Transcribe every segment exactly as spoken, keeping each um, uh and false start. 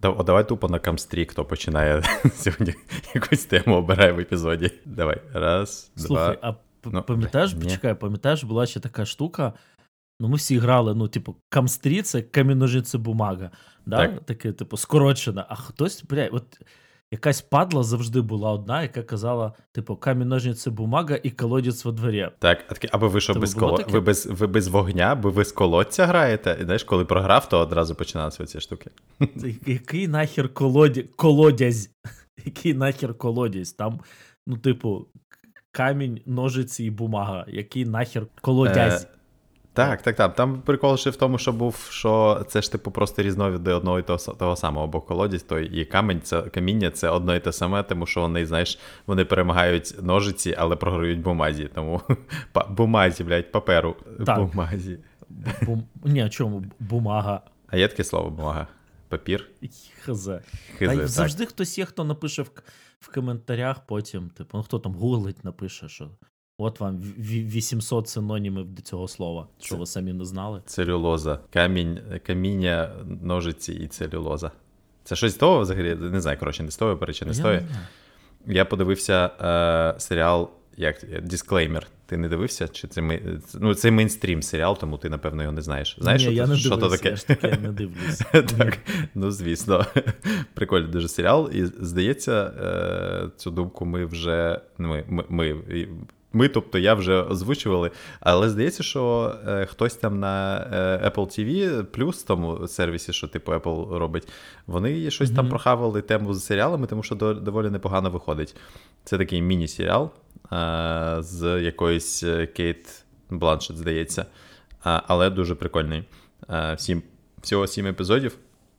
О, давай тупо на камстрі, хто починає сьогодні якусь тему обирає в епізоді. Давай, раз, Слухай, два. а ну, пам'ятаєш, почекай, пам'ятаєш, була ще така штука, ну ми всі грали, ну, типу, камстрі, це камінь-ножиці-бумага, да? Так. Таке, типу, скорочена, а хтось, бля, от якась падла завжди була одна, яка казала, типу, камінь-ножиці-бумага і колодязь во дворі. Так, а таки, або ви що, без, коло... ви, без, ви без вогня, бо ви з колодця граєте, і знаєш, коли програв, то одразу починалися ці штуки. Який нахер колоді... колодязь? Який нахер колодязь? Там, ну, типу, камінь, ножиці і бумага. Який нахер колодязь? Е... Так, так, так. Там прикол ще в тому, що був, що це ж типу просто різновиди одного і того, того самого, бо колодязь, то і камінь, це каміння це одно і те саме, тому що вони, знаєш, вони перемагають ножиці, але програють бумазі, тому бумазі, блядь, паперу, так. бумазі. Бум... Ні, чому? Бумага. А є таке слово бумага? Папір? Хз. Хз, завжди хтось є, хто напише в, в коментарях потім, типу, ну хто там гуглить, напише, що от вам вісімсот синонімів до цього слова, що ви самі не знали. Целюлоза. Камінь, каміння, ножиці і целюлоза. Це щось з того взагалі? Не знаю, коротше, не з того, перечі, не з того. Я подивився е, серіал, як Дисклеймер. Ти не дивився? Чи це ми... ну, це мейнстрім серіал, тому ти, напевно, його не знаєш. Знаєш, Ні, що, я то, не що дивився, то таке? Я ж таке не дивлюсь. Так, ну, звісно. Прикольний дуже серіал. І, здається, е, цю думку ми вже... Ми, ми, ми, ми, тобто я вже озвучували, але здається, що е, хтось там на е, Apple ті ві, плюс тому сервісі, що типу Apple робить, вони щось mm-hmm. там прохавали тему з серіалами, тому що до, доволі непогано виходить. Це такий міні-серіал е, з якоюсь Кейт Бланшет, здається, е, але дуже прикольний. Е, сім, всього сім епізодів,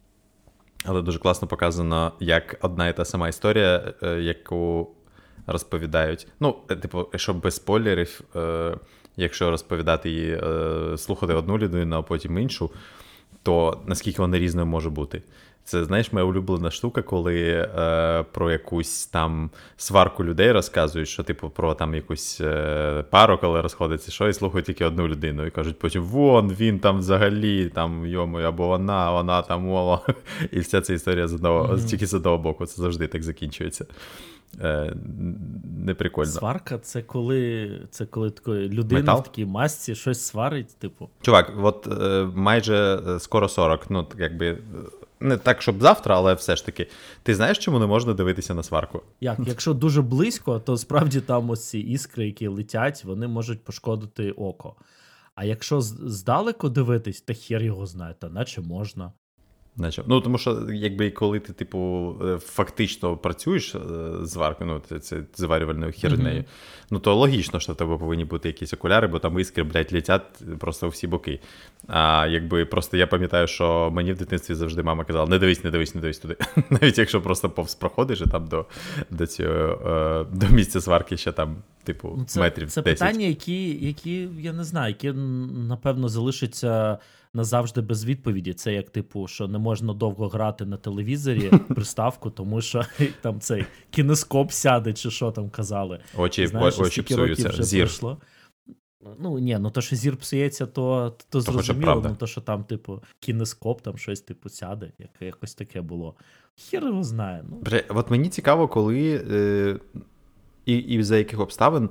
але дуже класно показано, як одна і та сама історія, е, яку розповідають. Ну, типу, щоб без спойлерів, е, якщо розповідати її, е, слухати одну людину, а потім іншу, то наскільки вона різною може бути. Це, знаєш, моя улюблена штука, коли е, про якусь там сварку людей розказують, що, типу, про там якусь е, пару, коли розходиться, що, і слухають тільки одну людину, і кажуть потім, вон, він там взагалі, там, йому, або вона, вона там, мова. І вся ця історія з одного, mm-hmm. тільки з одного боку, це завжди так закінчується. Е, неприкольно. Сварка — це коли, це коли такої людина Метал? В такій масці щось сварить, типу. Чувак, от е, майже скоро сорок, ну, якби, не так, щоб завтра, але все ж таки. Ти знаєш, чому не можна дивитися на сварку? Як? Якщо дуже близько, то справді там ось ці іскри, які летять, вони можуть пошкодити око. А якщо здалеку дивитись, то хер його знає, та наче можна. Ну, тому що, якби, коли ти, типу, фактично працюєш з варкою, ну, це зварювальною хернею, mm-hmm. ну, то логічно, що в тебе повинні бути якісь окуляри, бо там іскри, блядь, летять просто у всі боки. А, якби, просто я пам'ятаю, що мені в дитинстві завжди мама казала, не дивись, не дивись, не дивись туди. Навіть якщо просто повз проходиш, і там до, до, цього, до місця сварки ще там, типу, ну, це, метрів це десять. Це питання, які, які, я не знаю, які, напевно, залишаться назавжди без відповіді. Це як, типу, що не можна довго грати на телевізорі приставку, тому що там цей кінескоп сяде, чи що там казали. Очі, знаєш, очі псуються, зір. Пройшло. Ну, ні, ну то, що зір псується, то, то, то зрозуміло, ну то, що там, типу, кінескоп, там щось, типу, сяде, як, якось таке було. Хір його знає. Ну. Бре, от мені цікаво, коли е, і, і за яких обставин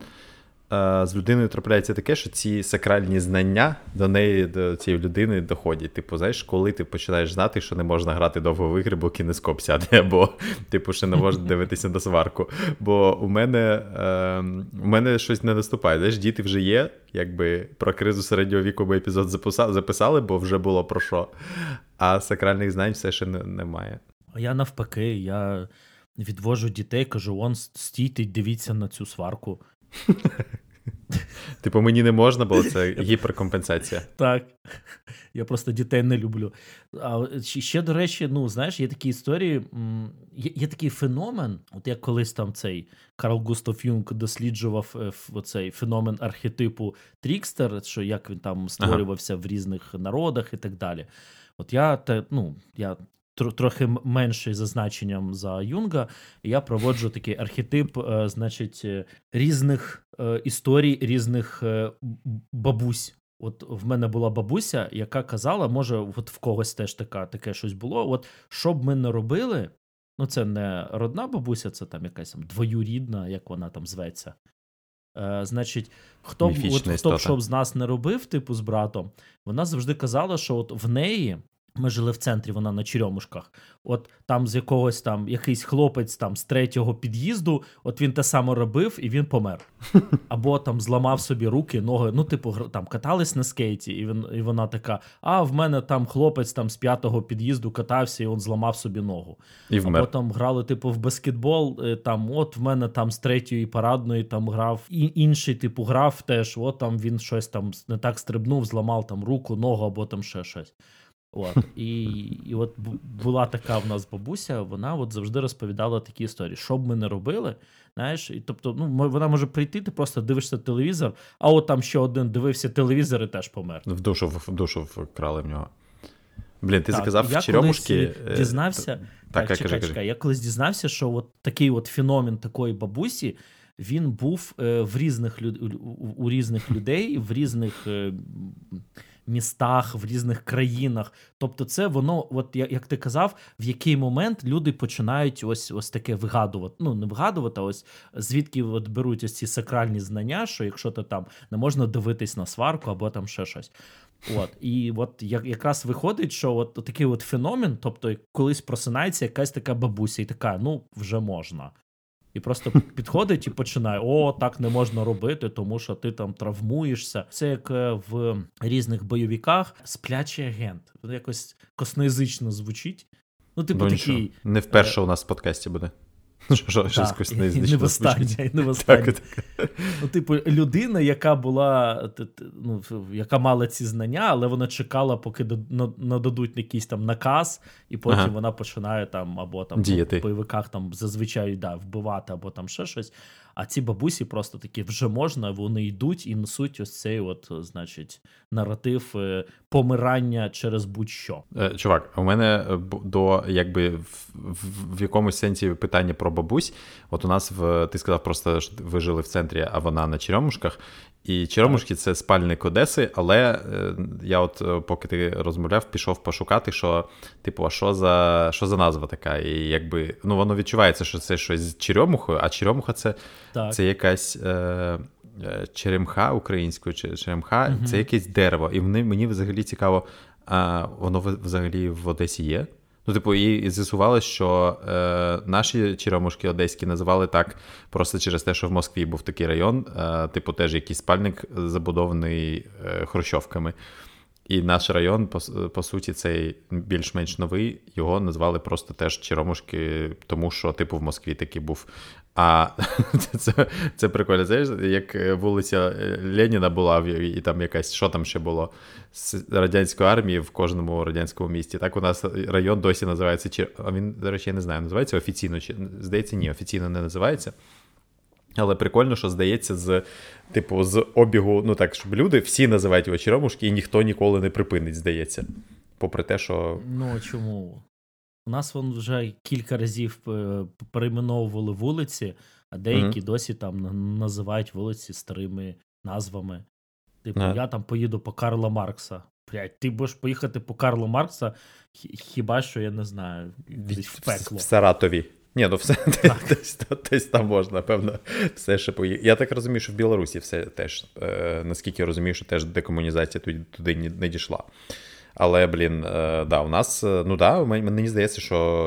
з людиною трапляється таке, що ці сакральні знання до неї, до цієї людини доходять. Типу, знаєш, коли ти починаєш знати, що не можна грати довго в ігри, бо кінескоп сяде, або, типу, що не можна дивитися на сварку. Бо у мене, е, у мене щось не наступає. Знаєш, діти вже є, якби про кризу середнього віку ми епізод записали, бо вже було про що. А сакральних знань все ще не, немає. А я навпаки, я відвожу дітей, кажу, вон, стійте, дивіться на цю сварку. Типу, мені не можна, бо це гіперкомпенсація. Так. Я просто дітей не люблю. А ще, до речі, ну, знаєш, є такі історії, є, є такий феномен, от як колись там цей Карл Густав Юнг досліджував оцей феномен архетипу Трікстер, що як він там створювався ага. в різних народах і так далі. От я, те, ну, я трохи менший за значенням за Юнга, і я проводжу такий архетип, е, значить, різних е, історій, різних е, бабусь От в мене була бабуся, яка казала, може, от в когось теж така, таке щось було. От що б ми не робили, ну це не родна бабуся, це там якась там двоюрідна, як вона там зветься. Е, значить, хто б, от, хто б що б з нас не робив, типу з братом, вона завжди казала, що от в неї, ми жили в центрі, вона на Черемушках, от там з якогось там, якийсь хлопець там з третього під'їзду, от він те саме робив і він помер. Або там зламав собі руки, ноги, ну типу там катались на скейті, і, він, і вона така, а в мене там хлопець там з п'ятого під'їзду катався і він зламав собі ногу. І вмер. Або там грали типу в баскетбол, там от в мене там з третьої парадної там грав, і інший типу грав теж, от там він щось там не так стрибнув, зламав там руку, ногу або там ще щось. От, і, і от була така в нас бабуся, вона от завжди розповідала такі історії. Що б ми не робили, знаєш, і, тобто, ну, вона може прийти, ти просто дивишся телевізор, а от там ще один дивився телевізор і теж помер. В душу, в душу вкрали в нього. Блін, ти так, сказав в Черемушки... Я дізнався, так, так, чекай, чекай, я колись дізнався, що от такий от феномен такої бабусі, він був е, в різних, у різних людей, в різних... Е, містах, в різних країнах. Тобто це воно, от як ти казав, в який момент люди починають ось ось таке вигадувати. Ну, не вигадувати, а ось звідки от беруть ось ці сакральні знання, що якщо ти там не можна дивитись на сварку або там ще щось. От. І от як, якраз виходить, що от такий от феномен, тобто колись просинається якась така бабуся і така, ну, вже можна. І просто підходить і починає, о, так не можна робити, тому що ти там травмуєшся. Це як в різних бойовиках сплячий агент. Якось косноязично звучить. Ну, типу, ну, такий... Не вперше е... у нас в подкасті буде. Що, щось косноязично не в останнє, не в останнє. Так, так. Ну, типу, людина, яка була, ну, яка мала ці знання, але вона чекала, поки нададуть якийсь там наказ, і потім ага. вона починає там, або там діяти. В бойовиках там зазвичай да, вбивати, або там ще щось. А ці бабусі просто такі, вже можна, вони йдуть і несуть ось цей от, значить, наратив помирання через будь-що. Чувак, у мене до, якби, в, в, в якомусь сенсі питання про бабусь. От у нас, в ти сказав просто, що ви жили в центрі, а вона на Черемушках. І Черемушки – це спальник Одеси, але я от, поки ти розмовляв, пішов пошукати, що, типу, а що за, що за назва така? І якби, ну, воно відчувається, що це щось з Черемухою, а Черемуха – це, це якась е, черемха українською, черемха, угу. Це якесь дерево. І мені, мені взагалі цікаво, а воно взагалі в Одесі є? Ну, типу, і, і з'ясувалося, що е, наші Черемушки одеські називали так просто через те, що в Москві був такий район, е, типу, теж якийсь спальник забудований е, хрущовками. І наш район, по, по суті, цей більш-менш новий, його назвали просто теж Черемушки, тому що, типу, в Москві такий був. А це, це прикольно, знаєш, як вулиця Леніна була, і там якась, що там ще було, з радянської армії в кожному радянському місті. Так у нас район досі називається, Чер... а він, до речі, я не знаю, називається офіційно, чи... здається, ні, офіційно не називається. Але прикольно, що, здається, з, типу, з обігу, ну так, щоб люди всі називають його Черемушки, і ніхто ніколи не припинить, здається. Попри те, що... Ну, чому? У нас вон вже кілька разів перейменовували вулиці, а деякі mm-hmm. досі там називають вулиці старими назвами. Типу, yeah. я там поїду по Карла Маркса. Блядь, ти будеш поїхати по Карла Маркса, хіба що, я не знаю, десь в пекло. В Саратові. Ні, ну все, десь, десь там можна, напевно, все ще поїхати. Я так розумію, що в Білорусі все теж, е, наскільки я розумію, що теж декомунізація туди, туди не дійшла. Але, блін, е, да, у нас, ну да, мені здається, що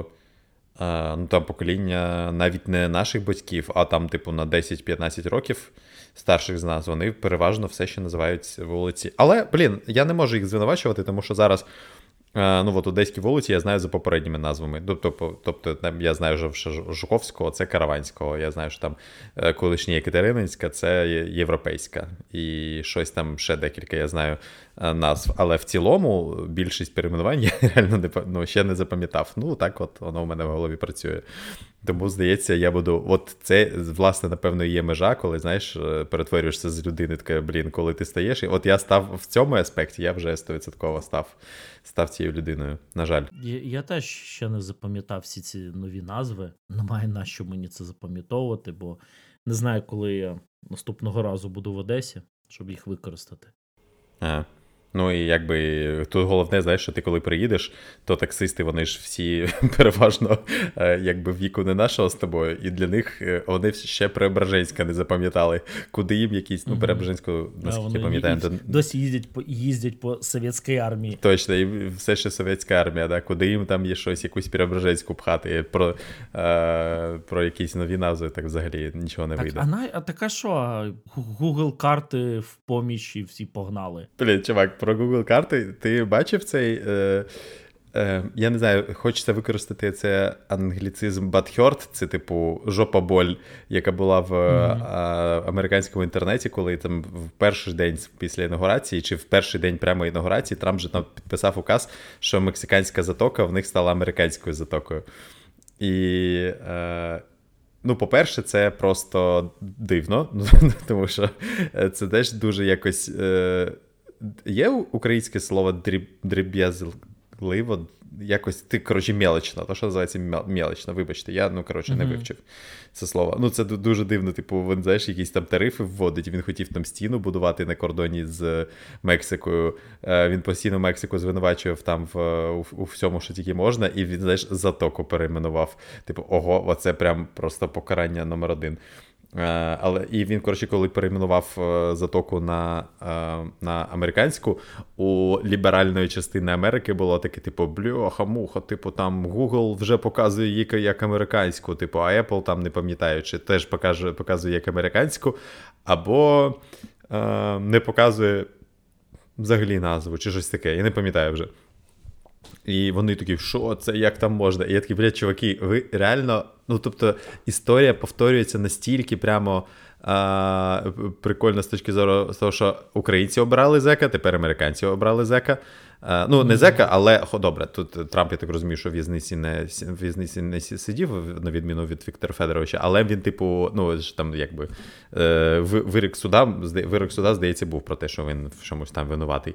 е, ну, там покоління навіть не наших батьків, а там, типу, на десять-п'ятнадцять років старших з нас, вони переважно все ще називають вулиці. Але, блін, я не можу їх звинувачувати, тому що зараз ну, от одеські вулиці я знаю за попередніми назвами. Тобто, тобто я знаю, що Жуковського – це Караванського. Я знаю, що там колишня Екатерининська – це Європейська. І щось там ще декілька, я знаю, назв. Але в цілому більшість перейменувань я реально не, ну, ще не запам'ятав. Ну, так от воно у мене в голові працює. Тому, здається, я буду... От це, власне, напевно, є межа, коли, знаєш, перетворюєшся з людини, така, блін, коли ти стаєш. І от я став в цьому аспекті, я вже сто відсотків став, став цією людиною, на жаль. Я, я теж ще не запам'ятав всі ці нові назви. Немає на що мені це запам'ятовувати, бо не знаю, коли я наступного разу буду в Одесі, щоб їх використати. Ага. Ну і якби тут головне, знаєш, що ти коли приїдеш, то таксисти, вони ж всі переважно якби віку не нашого з тобою, і для них вони ще Преображенська не запам'ятали, куди їм якісь, ну, Преображенську, наскільки да, пам'ятаємо. До... Досі їздять по, їздять по совєтській армії. Точно, і все ще совєтська армія, да, куди їм там є щось, якусь Преображенську пхати, про, е, про якісь нові назви, так взагалі нічого не так, вийде. А, на, а така що, Google карти в поміч і всі погнали? Блін, чувак, про Google карти, ти бачив цей, е, е, я не знаю, хочеться використати це англіцизм butthurt, це типу жопа-боль, яка була в mm-hmm. а, американському інтернеті, коли там в перший день після інаугурації, чи в перший день прямо інаугурації, Трамп же там підписав указ, що мексиканська затока в них стала американською затокою. І... Е, Ну, по-перше, це просто дивно, тому що це теж дуже якось... Е, є українське слово дріб, дріб'язливо, якось ти, коротше, мелочно, то, що називається мелочно, вибачте, я, ну, коротше, не вивчив це слово. Ну, це дуже дивно, типу, він, знаєш, якісь там тарифи вводить, він хотів там стіну будувати на кордоні з Мексикою, він постійно Мексику звинувачував там в, у, у всьому, що тільки можна, і він, знаєш, затоку перейменував. Типу, ого, оце прям просто покарання номер один. Uh, але і він, коротше, коли перейменував uh, затоку на, uh, на американську, у ліберальної частини Америки було таке, типу, бляха-муха, типу, там Google вже показує її як американську, типу, а Apple там, не пам'ятаю, чи теж покаже, показує як американську, або uh, не показує взагалі назву, чи щось таке, я не пам'ятаю вже. І вони такі, що це, як там можна? І я такий, блядь, чуваки, ви реально, ну, тобто, історія повторюється настільки прямо а, прикольно з точки зору того, що українці обрали зека, тепер американці обрали зека. А, ну, не зека, але, хо, добре, тут Трамп, я так розумію, що в в'язниці не, в в'язниці не сидів, на відміну від Віктора Федоровича, але він, типу, ну, ж там, якби, вирок суда, вирок суда, здається, був про те, що він в чомусь там винуватий.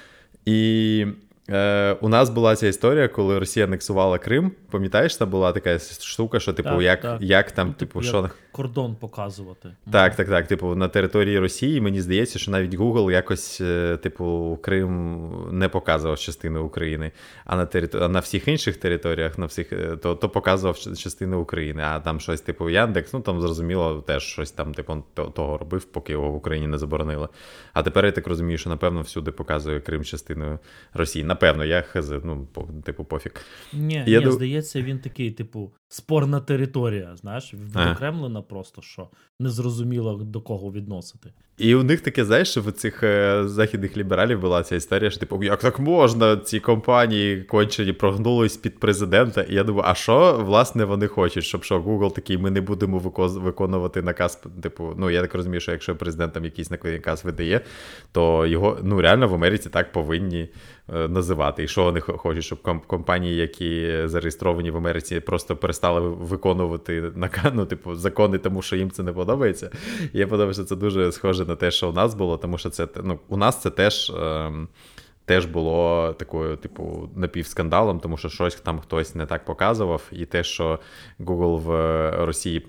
І... Е, у нас була ця історія, коли Росія анексувала Крим. Пам'ятаєш, там була така штука, що, типу, так, як, так. як там, ну, типу, як що... кордон показувати. Так, так, так. Типу, на території Росії, мені здається, що навіть Google якось, типу, Крим не показував частину України, а на, територ... а на всіх інших територіях, на всіх, то, то показував частину України, а там щось, типу, Яндекс, ну, там, зрозуміло, теж щось там, типу, того робив, поки його в Україні не заборонили. А тепер я так розумію, що, напевно, всюди показує Крим частиною Росії. Напевно, я хз, ну, по, типу, пофіг. Ні, ні дум... здається, він такий, типу, спорна територія, знаєш, відокремлена просто, що незрозуміло до кого відносити. І у них таке, знаєш, в цих е, західних лібералів була ця історія, що, типу, як так можна, ці компанії кончені прогнулись під президента, і я думаю, а що, власне, вони хочуть, щоб що, Google такий, ми не будемо виконувати наказ, типу, ну, я так розумію, що якщо президент там якийсь наказ видає, то його, ну, реально в Америці так повинні е, називати. І що вони хочуть, щоб комп- компанії, які зареєстровані в Америці, просто перестали виконувати наказ, ну, типу, закони, тому що їм це не подобається. І я подумав, що це дуже схоже на те, що у нас було, тому що це, ну, у нас це теж, е, теж було такою, типу, напівскандалом, тому що щось там хтось не так показував, і те, що Google в Росії,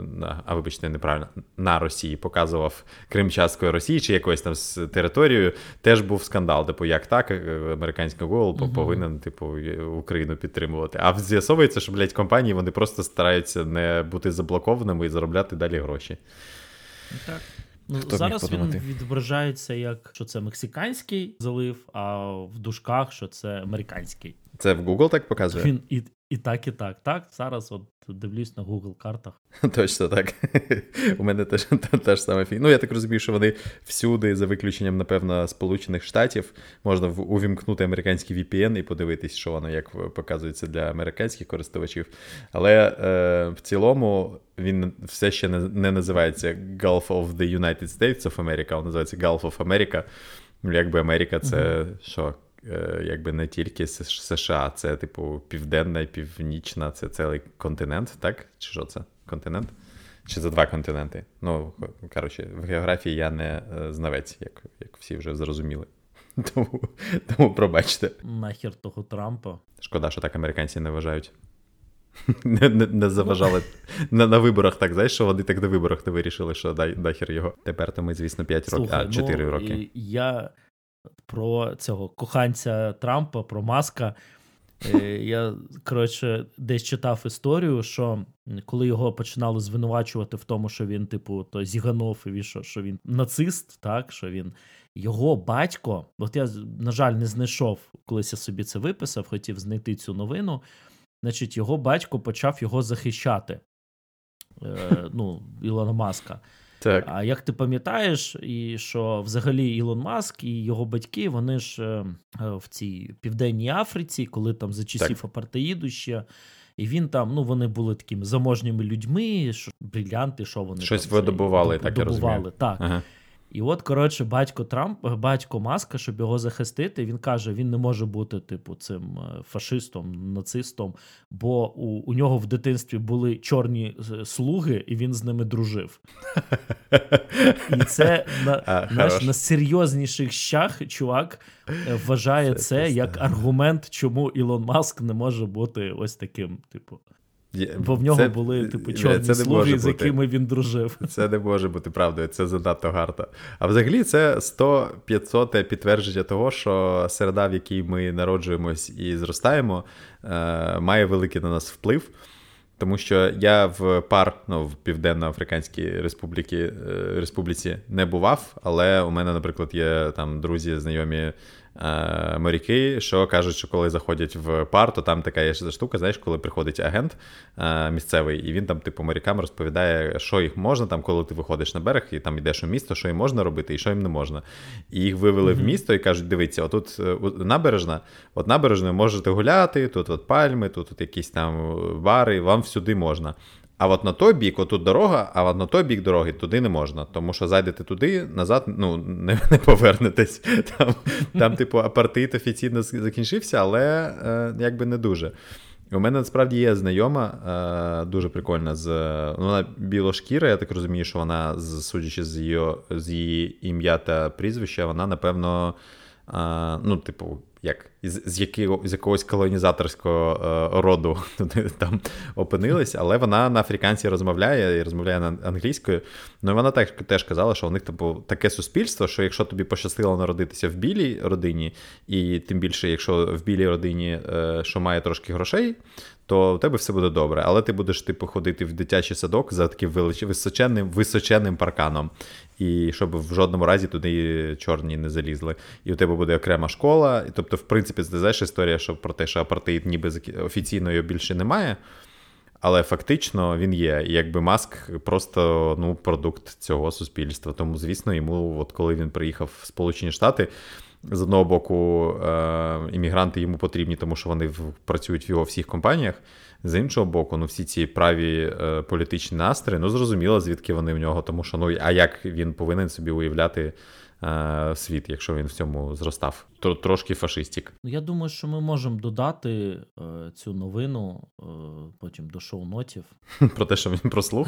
а вибачте, неправильно, на Росії показував Крим часткою Росії чи якоюсь там з територією, теж був скандал. Типу, як так, американський Google угу. повинен, типу, Україну підтримувати. А з'ясовується, що, блядь, компанії, вони просто стараються не бути заблокованими і заробляти далі гроші. Так. Ну, зараз він відображається як, що це мексиканський залив, а в дужках, що це американський. Це в Google так показує? Він і, і так, і так. Так, зараз от дивлюсь на Google картах. Точно так. У мене теж та ж сама фігня. Ну, я так розумію, що вони всюди, за виключенням, напевно, Сполучених Штатів, можна увімкнути американський ві пі ен і подивитись, що воно як показується для американських користувачів. Але е, в цілому він все ще не, не називається Gulf of the United States of America, він називається Gulf of America. Якби Америка це mm-hmm. що? Якби не тільки США, це, типу, південна і північна, це цілий континент, так? Чи що це? Континент? Чи це два континенти? Ну, коротше, в географії я не знавець, як, як всі вже зрозуміли. Тому, тому пробачте. Нахер того Трампа. Шкода, що так американці не вважають. Не, не, не заважали на, на виборах, так, знаєш, що вони так на виборах не вирішили, що дай, нахер його. Тепер то ми, звісно, п'ять років, а чотири ну, роки. Я... про цього коханця Трампа, про Маска. Я, коротше, десь читав історію, що коли його починали звинувачувати в тому, що він, типу, то зіганов, і що, що він нацист, так, що він... Його батько, от я, на жаль, не знайшов, колись я собі це виписав, хотів знайти цю новину, значить, його батько почав його захищати, е, ну, Ілона Маска. Так. А як ти пам'ятаєш, і що взагалі Ілон Маск і його батьки, вони ж е, в цій Південній Африці, коли там за часів так. апартеїду ще, і він там, ну, вони були такими заможніми людьми, що, брилянти, що вони щось там... Щось видобували, так я розумію. Так. Ага. І от, коротше, батько Трамп, батько Маска, щоб його захистити, він каже, він не може бути, типу, цим фашистом, нацистом, бо у, у нього в дитинстві були чорні слуги, і він з ними дружив. І це на, а, знаєш, на серйозніших щах чувак вважає це, це як аргумент, чому Ілон Маск не може бути ось таким, типу. Бо в нього це, були, типу, чорні слуги, з якими він дружив. Це не може бути правдою, це занадто гарно. А взагалі це сто-п'ятсот підтвердження того, що середа, в якій ми народжуємось і зростаємо, має великий на нас вплив. Тому що я в ПАР, ну, в Південно-Африканській Республіці, Республіці не бував, але у мене, наприклад, є там друзі, знайомі е, моряки, що кажуть, що коли заходять в ПАР, то там така є штука, знаєш, коли приходить агент е, місцевий, і він там, типу, морякам розповідає, що їх можна, там, коли ти виходиш на берег і там йдеш у місто, що їм можна робити і що їм не можна. І їх вивели mm-hmm. в місто і кажуть, дивіться, отут набережна, от набережною можете гуляти, тут от пальми, тут от якісь там бари, вам всюди можна. А от на той бік, отут дорога, а от на той бік дороги туди не можна. Тому що зайдете туди, назад, ну, не, не повернетесь. Там, там, типу, апартеїд офіційно закінчився, але е, якби не дуже. У мене, насправді, є знайома, е, дуже прикольна, з, ну, вона білошкіра, я так розумію, що вона, судячи з її, з її ім'я та прізвища, вона, напевно, е, ну, типу, як, з, з, якого, з якогось колонізаторського е, роду там опинились, але вона на африканській розмовляє і розмовляє на англійською. Ну, і вона так, теж казала, що у них типу, таке суспільство, що якщо тобі пощастило народитися в білій родині, і тим більше, якщо в білій родині, е, що має трошки грошей, то у тебе все буде добре. Але ти будеш, типу, ходити в дитячий садок за таким височенним, височенним парканом. І щоб в жодному разі туди чорні не залізли. І у тебе буде окрема школа. І, тобто, в принципі, ти знаєш історія, що про те, що апартеїд ніби офіційно його більше немає, але фактично він є. І якби Маск просто, ну, продукт цього суспільства. Тому, звісно, йому, от коли він приїхав в Сполучені Штати, з одного боку, е- іммігранти йому потрібні, тому що вони в- працюють в його всіх компаніях. З іншого боку, ну, всі ці праві е- політичні настрої, ну, зрозуміло, звідки вони в нього, тому що, ну, а як він повинен собі уявляти е- світ, якщо він в цьому зростав? Тр- трошки фашистік. Я думаю, що ми можемо додати е- цю новину е- потім до шоу-нотів. Про те, що він прослух?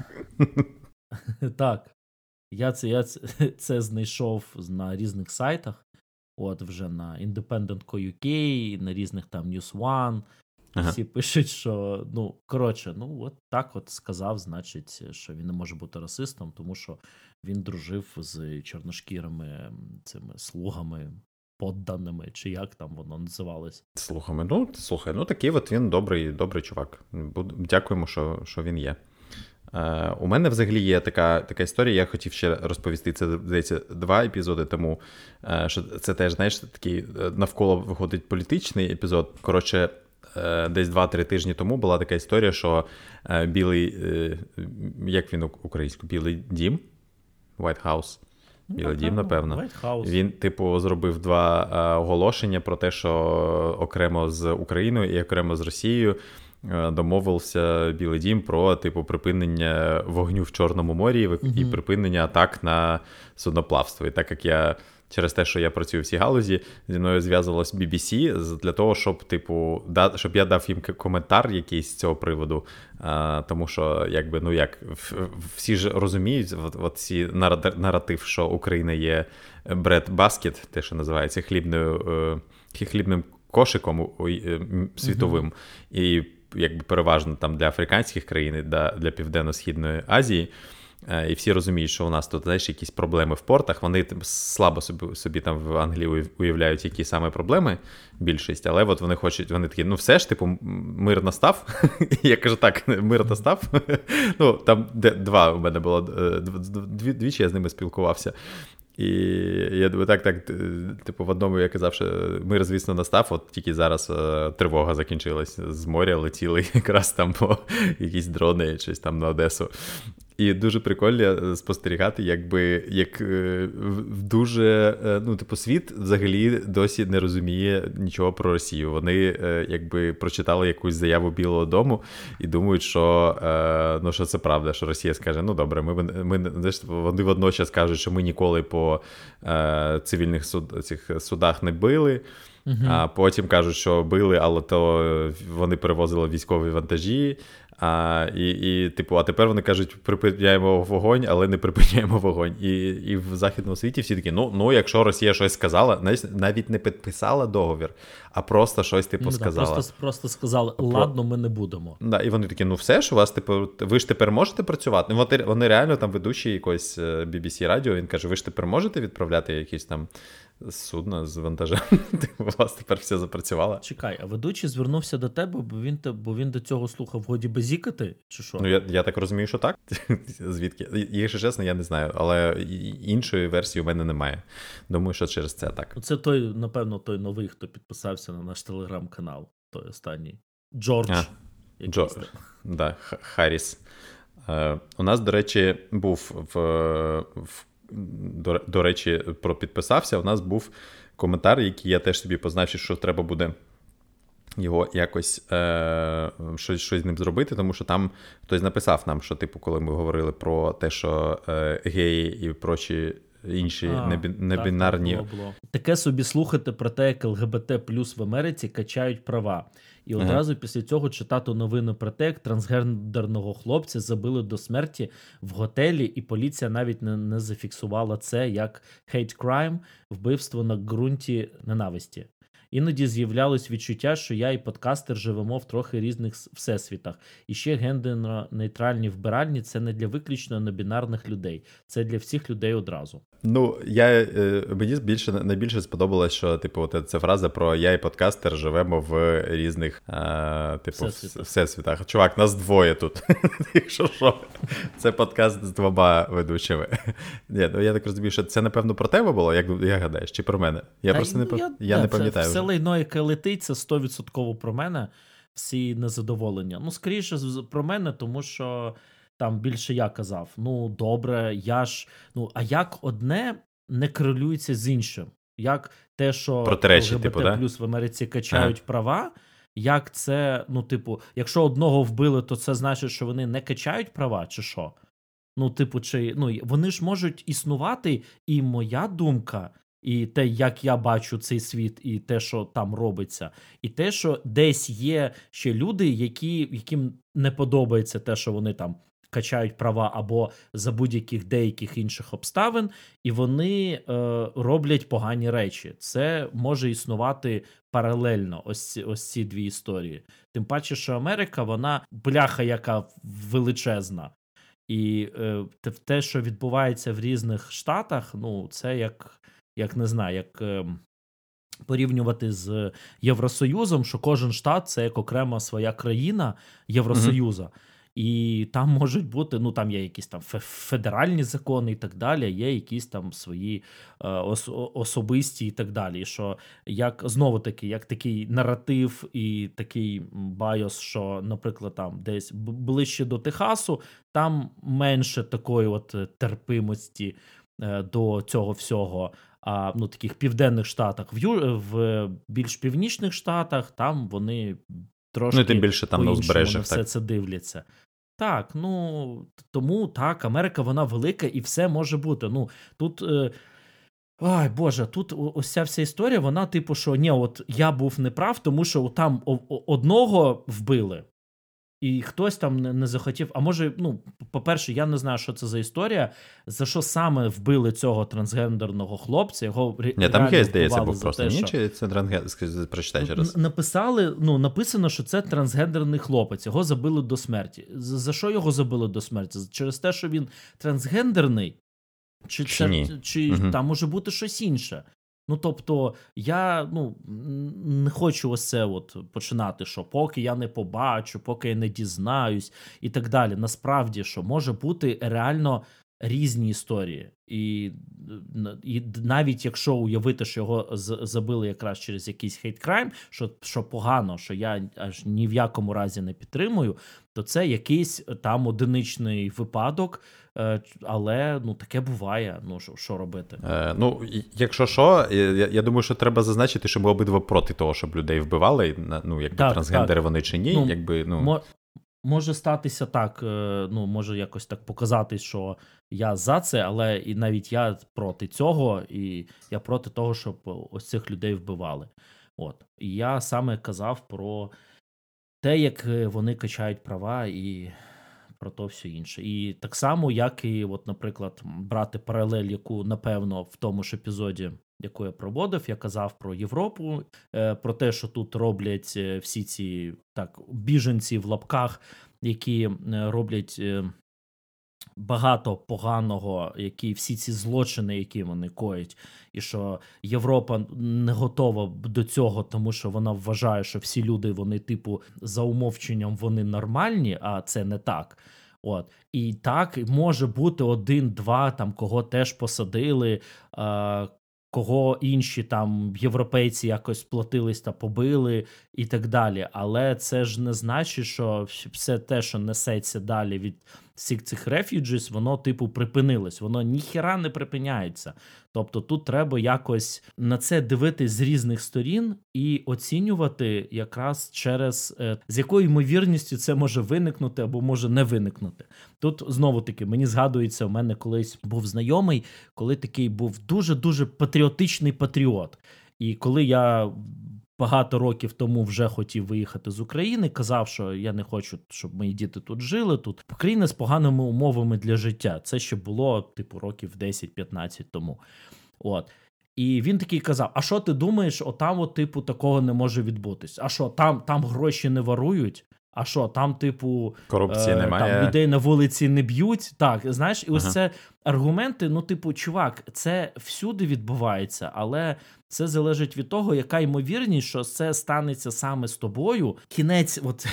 Так. Я це, я це, це знайшов на різних сайтах. От вже на Independent точка ю кей, на різних там News One. Ага. Всі пишуть, що, ну, коротше, ну, от так от сказав, значить, що він не може бути расистом, тому що він дружив з чорношкірими цими слугами, подданими, чи як там воно називалось. Слухами, ну, слухай, ну, такий от він добрий, добрий чувак. Дякуємо, що, що він є. Uh, у мене взагалі є така, така історія, я хотів ще розповісти, це, здається, два епізоди тому, uh, що це теж, знаєш, такий навколо виходить політичний епізод. Коротше, uh, десь два-три тижні тому була така історія, що uh, білий, uh, як він українською, Білий дім, White House, Білий ну, дім, напевно, він, типу, зробив два uh, оголошення про те, що окремо з Україною і окремо з Росією домовився Білий дім про, типу, припинення вогню в Чорному морі і mm-hmm. припинення атак на судноплавство. І так як я, через те, що я працюю в цій галузі, зі мною зв'язувалось бі бі сі для того, щоб, типу, да, щоб я дав їм коментар якийсь з цього приводу. А, тому що, якби, ну як, всі ж розуміють, от, от ці наратив, що Україна є бред-баскет, те, що називається хлібною, хлібним кошиком світовим. Mm-hmm. І якби переважно там для африканських країн, для, для Південно-Східної Азії. і всі розуміють, що у нас тут, знаєш, якісь проблеми в портах, вони слабо собі, собі там в Англії уявляють, які саме проблеми, більшість, але от вони хочуть, вони такі, ну все ж, типу, мир настав. Я кажу, так, мир настав. Ну, там де, два у мене було, дві, двічі я з ними спілкувався. І я думаю, так, так, типу, в одному я казав, що мир, звісно, настав, от тільки зараз е, тривога закінчилась, з моря летіли якраз там по якісь дрони, щось там на Одесу. І дуже прикольно спостерігати, якби, як е, дуже, е, ну, типу, світ взагалі досі не розуміє нічого про Росію. Вони, е, якби, прочитали якусь заяву Білого дому і думають, що, е, ну, що це правда, що Росія скаже, ну, добре, ми, ми, знаєш, вони водночас кажуть, що ми ніколи по е, цивільних суд, цих судах не били, uh-huh. а потім кажуть, що били, але то вони перевозили військові вантажі. А, і, і, типу, а тепер вони кажуть, припиняємо вогонь, але не припиняємо вогонь. І, і в західному світі всі такі, ну, ну, якщо Росія щось сказала, навіть не підписала договір, а просто щось, типу, ну, сказала. Просто, просто сказали, ладно, ми не будемо. Да, і вони такі, ну все ж, у вас, типу, ви ж тепер можете працювати? Ну, вони, вони реально там ведучі якогось бі бі сі радіо, він каже, ви ж тепер можете відправляти якісь там судно з вантажем? У вас тепер все запрацювало? Чекай, а ведучий звернувся до тебе, бо він, бо він до цього слухав «Годі базікати», чи що? Ну, я, я так розумію, що так. Звідки? Якщо чесно, я не знаю, але іншої версії у мене немає. Думаю, що через це так. Це той, напевно, той новий, хто підписався на наш телеграм-канал, той останній. Джордж. А, Джо... да, Харріс. Е, у нас, до речі, був в... в До, до речі, про підписався, у нас був коментар, який я теж собі позначив, що треба буде його якось е, щось, щось з ним зробити, тому що там хтось написав нам, що, типу, коли ми говорили про те, що е, геї і прочі інші а, небі, небінарні... Так, було, було. Таке собі слухати про те, як ЛГБТ плюс в Америці качають права. І одразу ага. після цього читати новини про те, як трансгендерного хлопця забили до смерті в готелі, і поліція навіть не, не зафіксувала це як hate crime, вбивство на ґрунті ненависті. Іноді з'являлось відчуття, що я і подкастер живемо в трохи різних всесвітах. І ще гендерно-нейтральні вбиральні – це не для виключно небінарних людей. Це для всіх людей одразу. Ну, я, мені більше, найбільше сподобалось, що, типу, от ця фраза про «я і подкастер живемо в різних, а, типу, всесвітах. всесвітах». Чувак, нас двоє тут. Якщо що, це подкаст з двома ведучими. Ні, ну, я так розумію, що це, напевно, про тебе було, як, як гадаєш, чи про мене? Я Та, просто ну, не, я, я да, не пам'ятаю. Все лайно, яке летить, це сто відсотків про мене, всі незадоволення. Ну, скоріше про мене, тому що там більше я казав, ну, добре, я ж, ну, а як одне не корелюється з іншим? Як те, що ЛГБТ типу, да? плюс в Америці качають ага. права, як це, ну, типу, якщо одного вбили, то це значить, що вони не качають права, чи що? Ну, типу, чи, ну, вони ж можуть існувати, і моя думка, і те, як я бачу цей світ, і те, що там робиться, і те, що десь є ще люди, які, яким не подобається те, що вони там качають права або за будь-яких деяких інших обставин, і вони е, роблять погані речі. Це може існувати паралельно, ось, ось ці дві історії. Тим паче, що Америка, вона бляха яка величезна. І е, те, що відбувається в різних штатах, ну, це як, як не знаю, як е, порівнювати з Євросоюзом, що кожен штат – це як окрема своя країна Євросоюзу. Mm-hmm. І там можуть бути, ну, там є якісь там федеральні закони і так далі, є якісь там свої е, ос, особисті і так далі. І що, як, знову-таки, як такий наратив і такий байос, що, наприклад, там десь ближче до Техасу, там менше такої от терпимості е, до цього всього. А, ну, таких південних штатах, в, ю, в більш північних штатах, там вони трошки ну, тим більше там на узбережжях все це дивляться. Так, ну, тому так, Америка, вона велика і все може бути. Ну, тут, е, ой, Боже, тут ось ця вся історія, вона типу, що, ні, от я був неправ, тому що там одного вбили, І хтось там не, не захотів, а може, ну, по-перше, я не знаю, що це за історія, за що саме вбили цього трансгендерного хлопця, його ре- Ні, там реально є, здається, вбивали був за просто те, ні, що... чи це трансгендер, прочитай ще раз. Н- Написали, ну, написано, що це трансгендерний хлопець, його забили до смерті. За, за що його забили до смерті? Через те, що він трансгендерний? Чи, Чи це, ні? чи Мгм. там може бути щось інше? Ну, тобто, я ну, н- не хочу ось це от починати, що поки я не побачу, поки я не дізнаюсь і так далі. Насправді, що може бути реально різні історії. І, н- і навіть якщо уявити, що його з- забили якраз через якийсь хейт-крайм, що, що погано, що я аж ні в якому разі не підтримую, то це якийсь там одиничний випадок, е, але ну таке буває. Ну що, що робити? Е, ну, і- якщо що, я, я думаю, що треба зазначити, що ми обидва проти того, щоб людей вбивали, на- ну, якби Так, трансгендери так. вони чи ні, Ну, якби, ну... Мо- Може статися так, е, ну може якось так показати, що я за це, але і навіть я проти цього, і я проти того, щоб ось цих людей вбивали. От. І я саме казав про те, як е, вони качають права і про то все інше. І так само, як і, от, наприклад, брати паралель, яку, напевно, в тому ж епізоді, яку я проводив, я казав про Європу, е, про те, що тут роблять е, всі ці так біженці в лапках, які е, роблять е, багато поганого, які всі ці злочини, які вони коять, і що Європа не готова до цього, тому що вона вважає, що всі люди, вони типу за умовченням вони нормальні, а це не так. От. І так може бути один-два, там кого теж посадили, е, кого інші там європейці якось сплотились та побили і так далі. Але це ж не значить, що все те, що несеться далі від всіх цих refugees, воно типу припинилось. Воно ніхіра не припиняється. Тобто тут треба якось на це дивитись з різних сторін і оцінювати якраз через е, з якою ймовірністю це може виникнути або може не виникнути. Тут знову-таки мені згадується, у мене колись був знайомий, коли такий був дуже-дуже патріотичний патріот. І коли я багато років тому вже хотів виїхати з України, казав, що я не хочу, щоб мої діти тут жили, тут країна з поганими умовами для життя. Це ще було, типу, років десять-п'ятнадцять тому. От. І він такий казав, а що ти думаєш, отам, от, типу, такого не може відбутись? А що, там, там гроші не ворують? А що, там, типу, корупції е, немає. Там людей на вулиці не б'ють? Так, знаєш, і ось Ага. це аргументи, ну, типу, чувак, це всюди відбувається, але це залежить від того, яка ймовірність, що це станеться саме з тобою. Кінець от,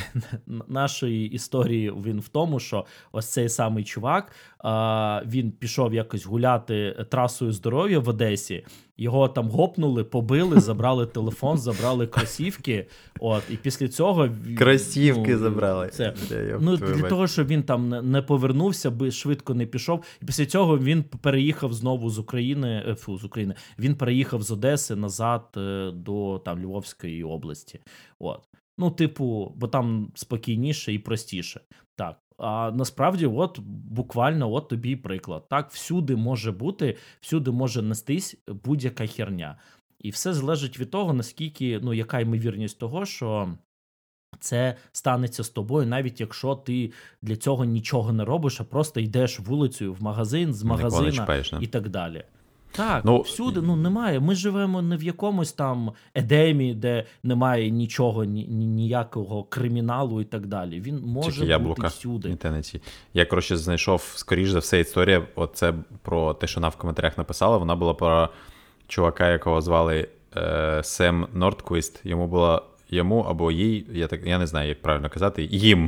нашої історії, він в тому, що ось цей самий чувак, а, він пішов якось гуляти трасою здоров'я в Одесі, його там гопнули, побили, забрали телефон, забрали кросівки, от, і після цього... Кросівки ну, забрали. Це, Я, ну, для того, щоб він там не, не повернувся, би швидко не пішов, і після цього він переїхав знову з України, фу, з України, він переїхав з Одеси назад до там Львовської області. От. Ну, типу, бо там спокійніше і простіше. Так. А насправді, от буквально от тобі і приклад. Так, всюди може бути, всюди може нестись будь-яка херня. І все залежить від того, наскільки, ну, яка ймовірність того, що це станеться з тобою, навіть якщо ти для цього нічого не робиш, а просто йдеш вулицею в магазин, з магазина чіпаєш, і так далі. Так, ну, всюди, ну, немає. Ми живемо не в якомусь там Едемі, де немає нічого, ні, ніякого криміналу і так далі. Він може бути всюди. Інтернеті. Я, коротше, знайшов, скоріш за все, історія, оце про те, що вона в коментарях написала, вона була про чувака, якого звали е, Сем Нордквіст. Йому було Йому або їй, я так я не знаю, як правильно казати, їм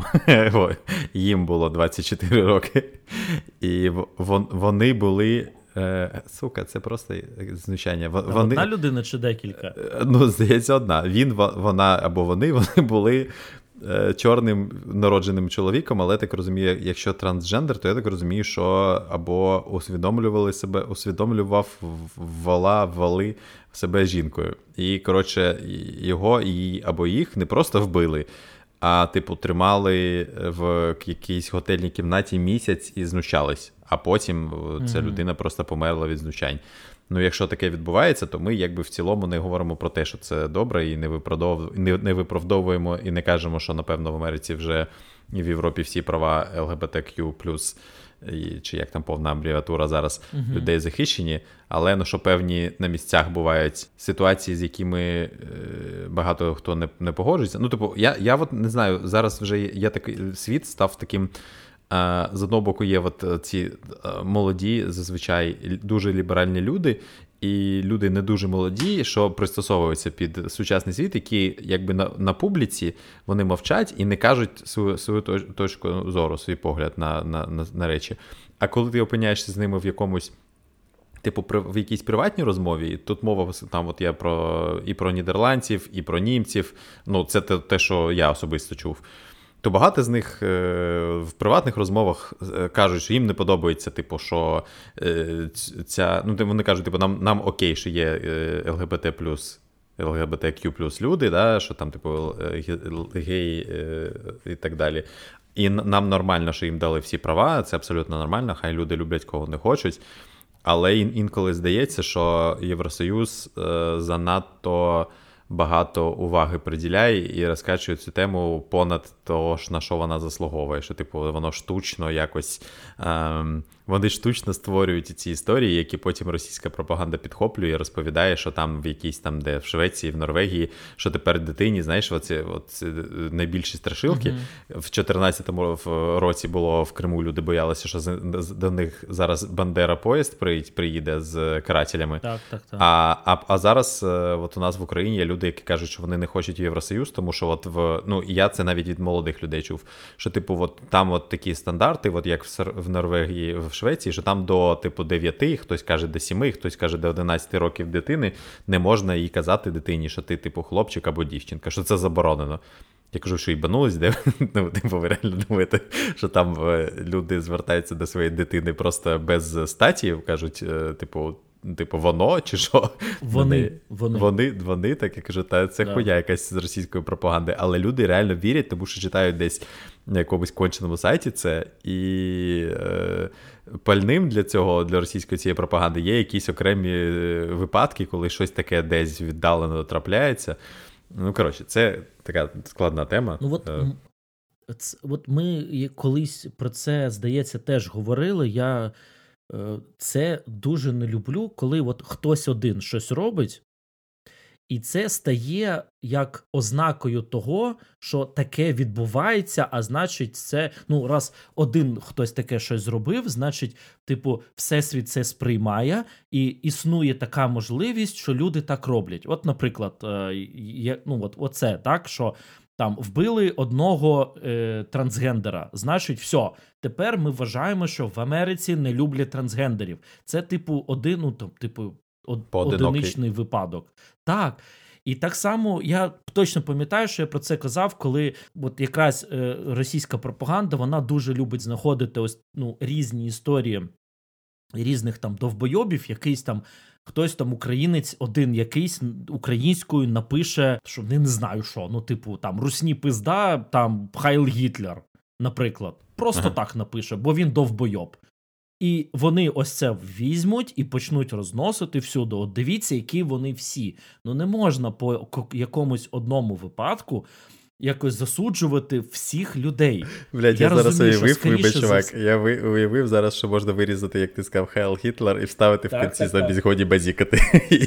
їм було двадцять чотири роки. І вон, вони були... Е, сука, це просто знущання. Вони, одна людина чи декілька? Ну, здається, одна. Він, вона або вони, вони були е, чорним народженим чоловіком, але, так розумію, якщо трансгендер, то я так розумію, що або усвідомлювали себе, усвідомлював, вола, воли себе жінкою. І, коротше, його і, або їх не просто вбили, а, типу, тримали в якійсь готельній кімнаті місяць і знущались. А потім mm-hmm. ця людина просто померла від знущань. Ну, якщо таке відбувається, то ми якби в цілому не говоримо про те, що це добре, і не виправдов... не, не виправдовуємо, і не кажемо, що, напевно, в Америці вже і в Європі всі права ел ге бе те к'ю плюс, чи як там повна абревіатура зараз, uh-huh. людей захищені, але ну, що певні на місцях бувають ситуації, з якими е, багато хто не, не погоджується. Ну, типу, я, я от не знаю, зараз вже є такий світ, став таким. З одного боку є от ці молоді, зазвичай дуже ліберальні люди, і люди не дуже молоді, що пристосовуються під сучасний світ, які якби на, на публіці вони мовчать і не кажуть свою, свою точку зору, свій погляд на, на, на, на речі. А коли ти опиняєшся з ними в якомусь, типу, в якійсь приватній розмові, тут мова там от я про і про нідерландців, і про німців, ну це те, те що я особисто чув. То багато з них е, в приватних розмовах е, кажуть, що їм не подобається, типу, що е, ця, ну, вони кажуть, типу, нам, нам окей, що є ел ге бе те плюс, ел ге бе те к'ю плюс люди, да, що там, типу, геї е, і так далі. І нам нормально, що їм дали всі права, це абсолютно нормально, хай люди люблять, кого не хочуть. Але ін- інколи здається, що Євросоюз е, занадто багато уваги приділяє і розкачує цю тему понад того, на що вона заслуговує. Що, типу, воно штучно якось... Ем, вони штучно створюють ці історії, які потім російська пропаганда підхоплює і розповідає, що там в якійсь там, де в Швеції, в Норвегії, що тепер дитині, знаєш, оці, оці найбільші страшилки. Mm-hmm. В чотирнадцятому році було в Криму, люди боялися, що до них зараз Бандера-поїзд приїде з карателями. Так, так, так. А, а, а зараз от у нас в Україні є люди, які кажуть, що вони не хочуть Євросоюз, тому що от в, ну, я це навіть від молодих людей чув, що типу от там от такі стандарти, от як в, в Норвегії, в Швеції, що там до типу дев'яти, хтось каже до сіми, хтось каже до одинадцяти років дитини, не можна їй казати дитині, що ти типу хлопчик або дівчинка, що це заборонено. Я кажу, що їбанулись, де ну, типу, ви реально думаєте, що там люди звертаються до своєї дитини просто без статі, кажуть, типу, типу, воно чи що? Вони. Вони, вони, вони так я кажу, та це да. хуйня якась з російської пропаганди. Але люди реально вірять, тому що читають десь на якомусь конченому сайті це. І е, пальним для цього, для російської цієї пропаганди є якісь окремі випадки, коли щось таке десь віддалено трапляється. Ну, коротше, це така складна тема. Ну, от, це, от ми колись про це, здається, теж говорили. Я це дуже не люблю, коли от хтось один щось робить, і це стає як ознакою того, що таке відбувається, а значить це, ну, раз один хтось таке щось зробив, значить, типу, всесвіт це сприймає, і існує така можливість, що люди так роблять. От, наприклад, є, ну, от, оце, так, що там вбили одного е, трансгендера. Значить, все, тепер ми вважаємо, що в Америці не люблять трансгендерів. Це, типу, один, ну, там, типу, од, одиничний випадок. Так. І так само я точно пам'ятаю, що я про це казав, коли от якраз е, російська пропаганда, вона дуже любить знаходити ось, ну, різні історії різних там довбойобів, якийсь там хтось там українець один якийсь українською напише, що не, не знаю що, ну типу там русні пизда, там Хайль Гітлер, наприклад. Просто ага. так напише, бо він довбойоб. І вони ось це візьмуть і почнуть розносити всюди. От дивіться, які вони всі. Ну не можна по якомусь одному випадку якось засуджувати всіх людей. Блядь, я, я зараз уявив, вибач, чувак, за... я уявив зараз, що можна вирізати, як ти сказав, Хайль Гітлер, і вставити так, в кінці замість годі базікати.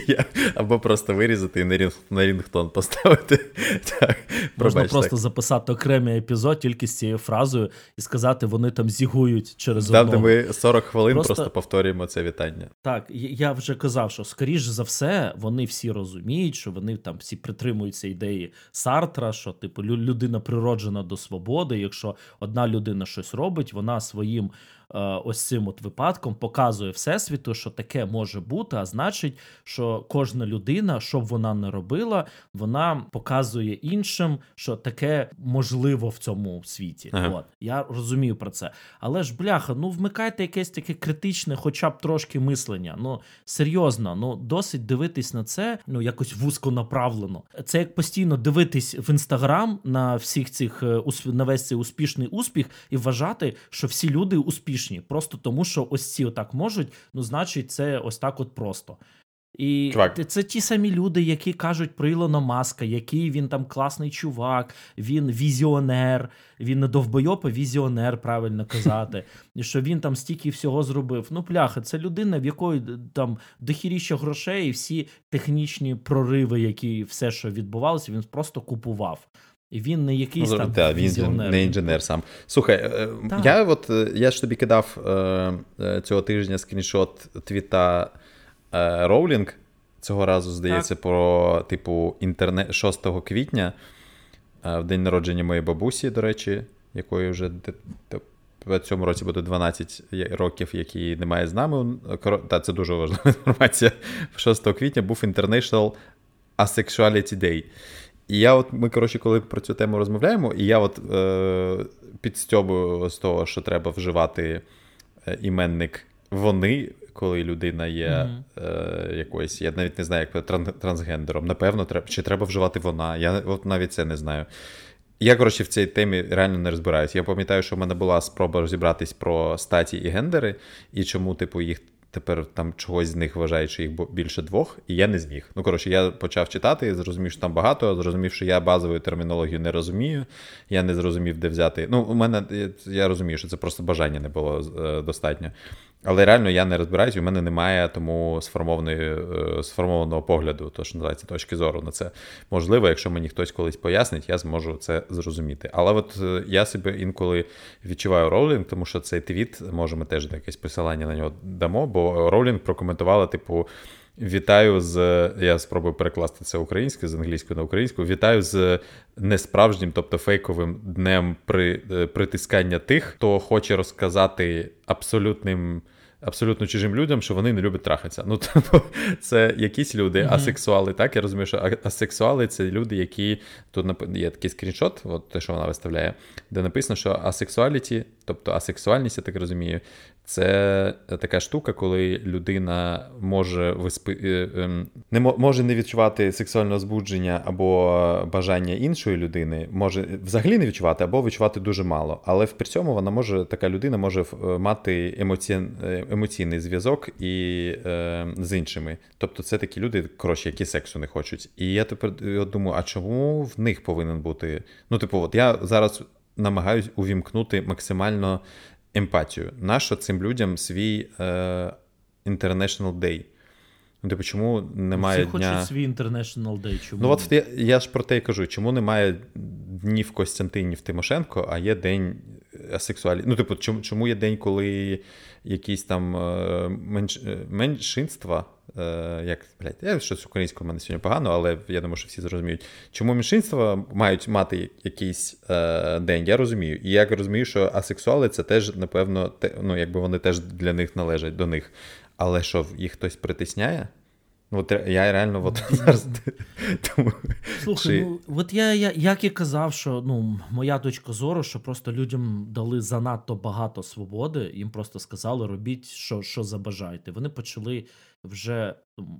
Або просто вирізати і на, рінг, на рінгтон поставити. Так, можна пробач, просто так. записати окремий епізод тільки з цією фразою і сказати, вони там зігують через одного. Там, де ми сорок хвилин просто... просто повторюємо це вітання. Так, я вже казав, що скоріш за все вони всі розуміють, що вони там всі притримуються ідеї Сартра, що типу людина природжена до свободи, якщо одна людина щось робить, вона своїм е, ось цим от випадком показує всесвіту, що таке може бути, а значить, що кожна людина, що б вона не робила, вона показує іншим, що таке можливо в цьому світі. Ага. От. Я розумію про це. Але ж, бляха, ну вмикайте якесь таке критичне, хоча б трошки мислення. Ну, серйозно, ну досить дивитись на це, ну якось вузьконаправлено. Це як постійно дивитись в Інстаграм на всіх цих, на весь цей успішний успіх і вважати, що всі люди успішні. успішні. Просто тому, що ось ці отак можуть, ну, значить, це ось так от просто. І Чувак. це ті самі люди, які кажуть про Ілона Маска, який він там класний чувак, він візіонер, він не довбойоп, а візіонер, правильно казати, і що він там стільки всього зробив. Ну, пляха, це людина, в якої там дохіріща грошей, і всі технічні прориви, які все, що відбувалося, він просто купував. І він не якийсь ну, там та, візіонер. Він не інженер сам. Слухай, Так. я от, я ж тобі кидав е, цього тижня скріншот твіта Роулінг, цього разу, здається, так. про, типу, інтернет шостого квітня, в день народження моєї бабусі, до речі, якої вже в цьому році буде дванадцять років, які немає з нами. Та, це дуже важлива інформація. шостого квітня був International Asexuality Day. І я от, ми, коротше, коли про цю тему розмовляємо, і я от е, підстьобую з того, що треба вживати іменник «вони», коли людина є mm-hmm. е, якоюсь, я навіть не знаю, як трансгендером. Напевно, треба, чи треба вживати вона. Я от навіть це не знаю. Я, коротше, в цій темі реально не розбираюсь. Я пам'ятаю, що в мене була спроба розібратись про статі і гендери, і чому, типу, їх тепер там чогось з них вважають, що їх більше двох, і я не зміг. Ну, коротше, я почав читати, зрозумів, що там багато, зрозумів, що я базову термінологію не розумію, я не зрозумів, де взяти. Ну, у мене, я розумію, що це просто бажання не було е, достатньо. Але реально я не розбираюсь, у мене немає тому сформованого погляду, то, що називається, точки зору на це. Можливо, якщо мені хтось колись пояснить, я зможу це зрозуміти. Але от я себе інколи відчуваю Роулінг, тому що цей твіт, може ми теж якесь посилання на нього дамо, бо Роулінг прокоментувала, типу, вітаю з, я спробую перекласти це українською, з англійської на українську, вітаю з несправжнім, тобто фейковим днем при, притискання тих, хто хоче розказати абсолютним, абсолютно чужим людям, що вони не люблять трахатися. Ну, тобто, це якісь люди, mm-hmm. асексуали, так? Я розумію, що асексуали – це люди, які, тут є такий скріншот, от те, що вона виставляє, де написано, що асексуаліті, тобто асексуальність, я так розумію, це така штука, коли людина може виспи... не може не відчувати сексуального збудження або бажання іншої людини, може взагалі не відчувати, або відчувати дуже мало. Але при цьому вона може, така людина може мати емоці... емоційний зв'язок і е, з іншими. Тобто це такі люди, коротше, які сексу не хочуть. І я тепер я думаю, а чому в них повинен бути? Ну, типу, от я зараз намагаюсь увімкнути максимально емпатію. Нащо цим людям свій е, International Day? Ну, типу, чому немає Всі дня... хочуть свій International Day. Чому? Ну, от я, я ж про те й кажу, чому немає днів Костянтинів Тимошенко, а є день асексуалів. Ну, типу, чому, чому є день, коли якісь там е, менш, меншинства, е, як, блядь, я щось українською в мене сьогодні погано, але я думаю, що всі зрозуміють. Чому меншинства мають мати якийсь е, день, я розумію. І я розумію, що асексуали це теж, напевно, те, ну, якби вони теж для них належать, до них. Але що, їх хтось притисняє? От я реально от зараз... Тому, Слухай, чи... ну, от я, я як і казав, що ну, моя точка зору, що просто людям дали занадто багато свободи, їм просто сказали, робіть, що, що забажаєте. Вони почали вже,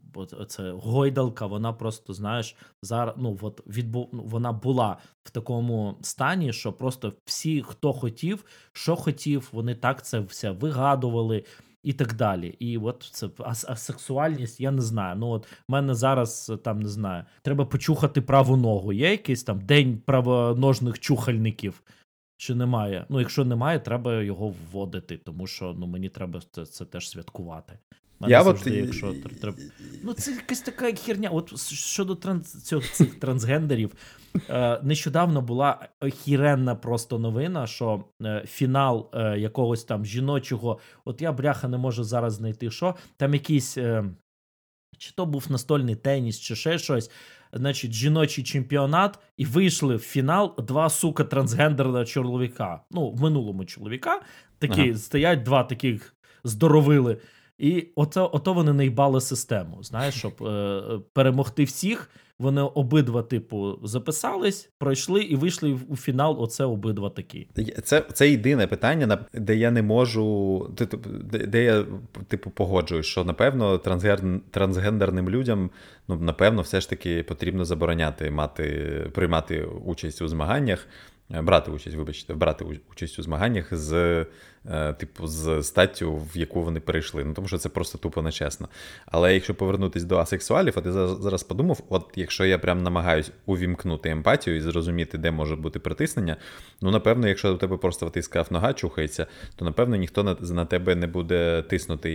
це гойдалка, вона просто, знаєш, зараз, ну, от, відбу, вона була в такому стані, що просто всі, хто хотів, що хотів, вони так це все вигадували, і так далі. І от це асексуальність, я не знаю. Ну от в мене зараз, там, не знаю, треба почухати праву ногу. Є якийсь там день правоножних чухальників? Чи немає? Ну, якщо немає, треба його вводити, тому що ну, мені треба це, це теж святкувати. Мене я завжди, от... якщо треба... Ну, це якась така херня. От щодо транс... цих, цих трансгендерів, е, нещодавно була охіренна просто новина, що е, фінал е, якогось там жіночого, от я, бляха, не можу зараз знайти, що, там якийсь, е, чи то був настольний теніс, чи ще щось, значить, жіночий чемпіонат, і вийшли в фінал два, сука, трансгендерна чоловіка. Ну, в минулому чоловіка, такі, ага. Стоять два таких здоровили. І ото, ото вони наїбали систему, знаєш, щоб е, перемогти всіх, вони обидва, типу, записались, пройшли і вийшли у фінал, оце обидва такі. Це, це єдине питання, де я не можу, де я, типу, погоджуюсь, що, напевно, трансгендер, трансгендерним людям, ну, напевно, все ж таки потрібно забороняти мати, приймати участь у змаганнях, Брати участь, вибачте, брати участь у змаганнях з, типу, з статтю, в яку вони перейшли. Ну, тому що це просто тупо нечесно. Але якщо повернутися до асексуалів, от я зараз подумав, от якщо я прям намагаюсь увімкнути емпатію і зрозуміти, де може бути притиснення, ну, напевно, якщо до тебе просто, от ти сказав, нога чухається, то, напевно, ніхто на, на тебе не буде тиснути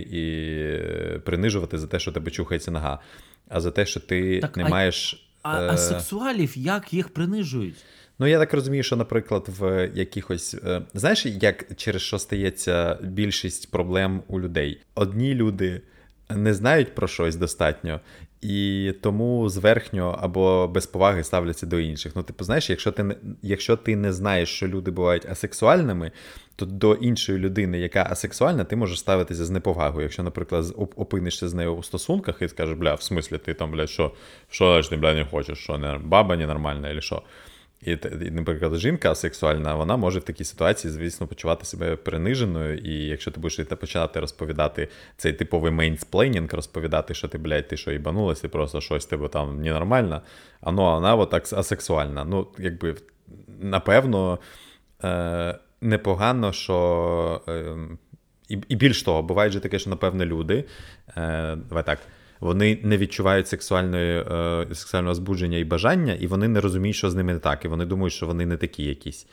і принижувати за те, що тебе чухається нога, а за те, що ти так, не а, маєш... А е... асексуалів, як їх принижують? Ну, я так розумію, що, наприклад, в якихось... Знаєш, як через що стається більшість проблем у людей? Одні люди не знають про щось достатньо, і тому зверхньо або без поваги ставляться до інших. Ну, типу, знаєш, якщо ти не, якщо ти не знаєш, що люди бувають асексуальними, то до іншої людини, яка асексуальна, ти можеш ставитися з неповагою. Якщо, наприклад, опинишся з нею у стосунках і скажеш, бля, в смислі, ти там, бля, що, що ти, бля, не хочеш, що, не, баба ненормальна, або що? І, наприклад, жінка асексуальна, вона може в такій ситуації, звісно, почувати себе приниженою, і якщо ти будеш починати розповідати цей типовий мейнсплейнінг, розповідати, що ти, блядь, ти що, їбанулась, ти просто щось тебе там ненормально, а ну, вона от так асексуальна. Ну, якби, напевно, е- непогано, що... Е- і, і більш того, буває же таке, що, напевно, люди, е- давай так, вони не відчувають сексуальної, е, сексуального збудження і бажання, і вони не розуміють, що з ними не так, і вони думають, що вони не такі якісь.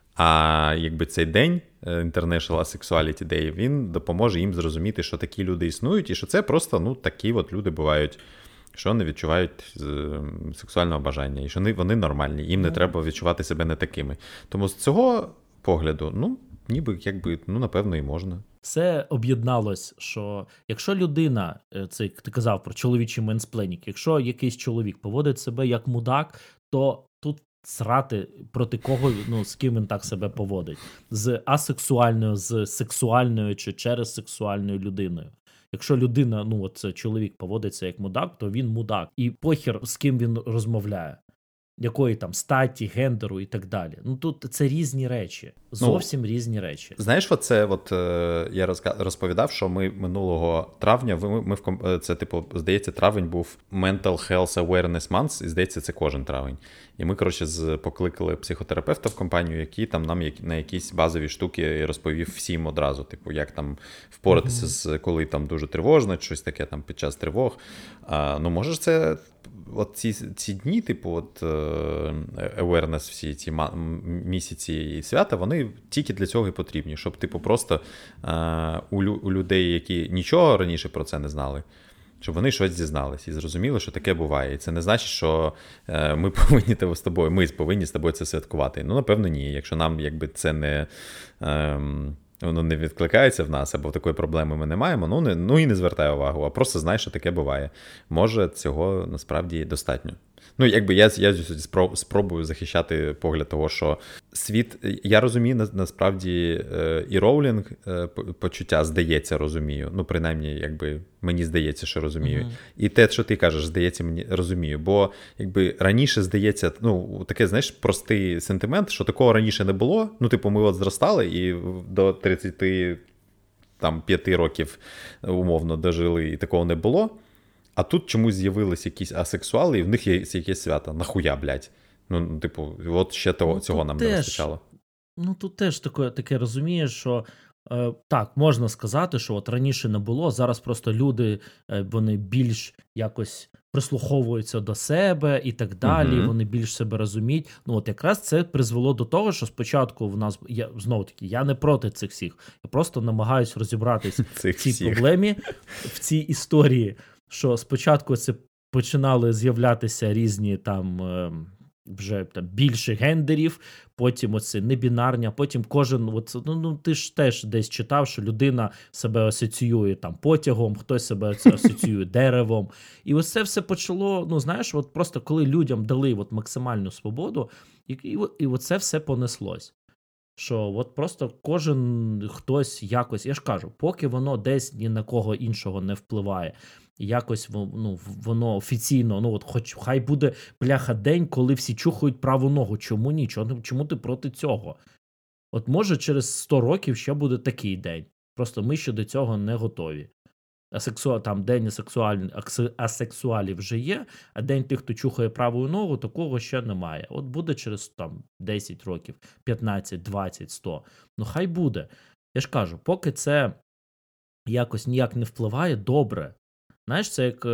А якби цей день, International Asexuality Day, він допоможе їм зрозуміти, що такі люди існують, і що це просто, ну, такі от люди бувають, що не відчувають сексуального бажання, і що вони, вони нормальні, їм не треба відчувати себе не такими. Тому з цього погляду, ну, ніби, якби, ну, напевно, і можна. Це об'єдналось, що якщо людина, це ти казав про чоловічий менсплейнінг, якщо якийсь чоловік поводить себе як мудак, то тут срати проти кого, ну, з ким він так себе поводить. З асексуальною, з сексуальною чи через сексуальною людиною. Якщо людина, ну, от це чоловік поводиться як мудак, то він мудак. І похер, з ким він розмовляє. Якої там статі, гендеру і так далі. Ну, тут це різні речі. Зовсім ну, різні речі. Знаєш, оце, от, е, я розповідав, що ми минулого травня, ми, ми в, це, типу, здається, травень був Mental Health Awareness Month, і, здається, це кожен травень. І ми, коротше, з, покликали психотерапевта в компанію, який там нам як, на якісь базові штуки розповів всім одразу, типу, як там впоратися mm-hmm. з, коли там дуже тривожно, щось таке там під час тривог. А, ну, можеш це... От ці, ці дні, типу, от awareness, всі ці місяці і свята, вони тільки для цього і потрібні, щоб, типу, просто е, у, у людей, які нічого раніше про це не знали, щоб вони щось дізналися і зрозуміли, що таке буває. І це не значить, що е, ми повинні з тобою, ми повинні з тобою це святкувати. Ну, напевно, ні. Якщо нам, якби, це не... Е, воно не відкликається в нас, або такої проблеми ми не маємо, ну, не, ну і не звертай увагу, а просто знай, що таке буває. Може, цього насправді достатньо. Ну, якби я, я спробую захищати погляд того, що світ, я розумію, насправді, і Роулінг почуття, здається, розумію. Ну, принаймні, якби, мені здається, що розумію. Uh-huh. І те, що ти кажеш, здається, мені розумію. Бо, якби, раніше, здається, ну, таке, знаєш, простий сентимент, що такого раніше не було. Ну, типу, ми от зростали і до тридцяти п'яти років, умовно, дожили, і такого не було. А тут чомусь з'явились якісь асексуали, і в них є якесь свято. Нахуя, блядь? Ну, типу, от ще того, ну, цього нам теж, не вистачало. Ну, тут теж таке, таке розумієш, що е, так, можна сказати, що от раніше не було, зараз просто люди, е, вони більш якось прислуховуються до себе і так далі, угу. Вони більш себе розуміють. Ну, от якраз це призвело до того, що спочатку в нас, я, знову таки, я не проти цих всіх, я просто намагаюсь розібратись в цій всіх. проблемі, в цій історії. Що спочатку це починали з'являтися різні там вже там більше гендерів, потім оце небінарня, потім кожен, от, ну, ну ти ж теж десь читав, що людина себе асоціює там потягом, хтось себе асоціює деревом. І ось це все почало, ну знаєш, от просто коли людям дали от максимальну свободу, і, і, і оце все понеслось. Що от просто кожен хтось якось, я ж кажу, поки воно десь ні на кого іншого не впливає, якось ну, воно офіційно, ну от хоч хай буде, бляха, день, коли всі чухають праву ногу. Чому ні? Чому, чому ти проти цього? От може через сто років ще буде такий день. Просто ми ще до цього не готові. асексуал, там день асексуаль, асексуалів вже є, а день тих, хто чухає правою ногу, такого ще немає. От буде через там десять років, п'ятнадцять, двадцять, сто. Ну хай буде. Я ж кажу, поки це якось ніяк не впливає, добре. Знаєш, це як,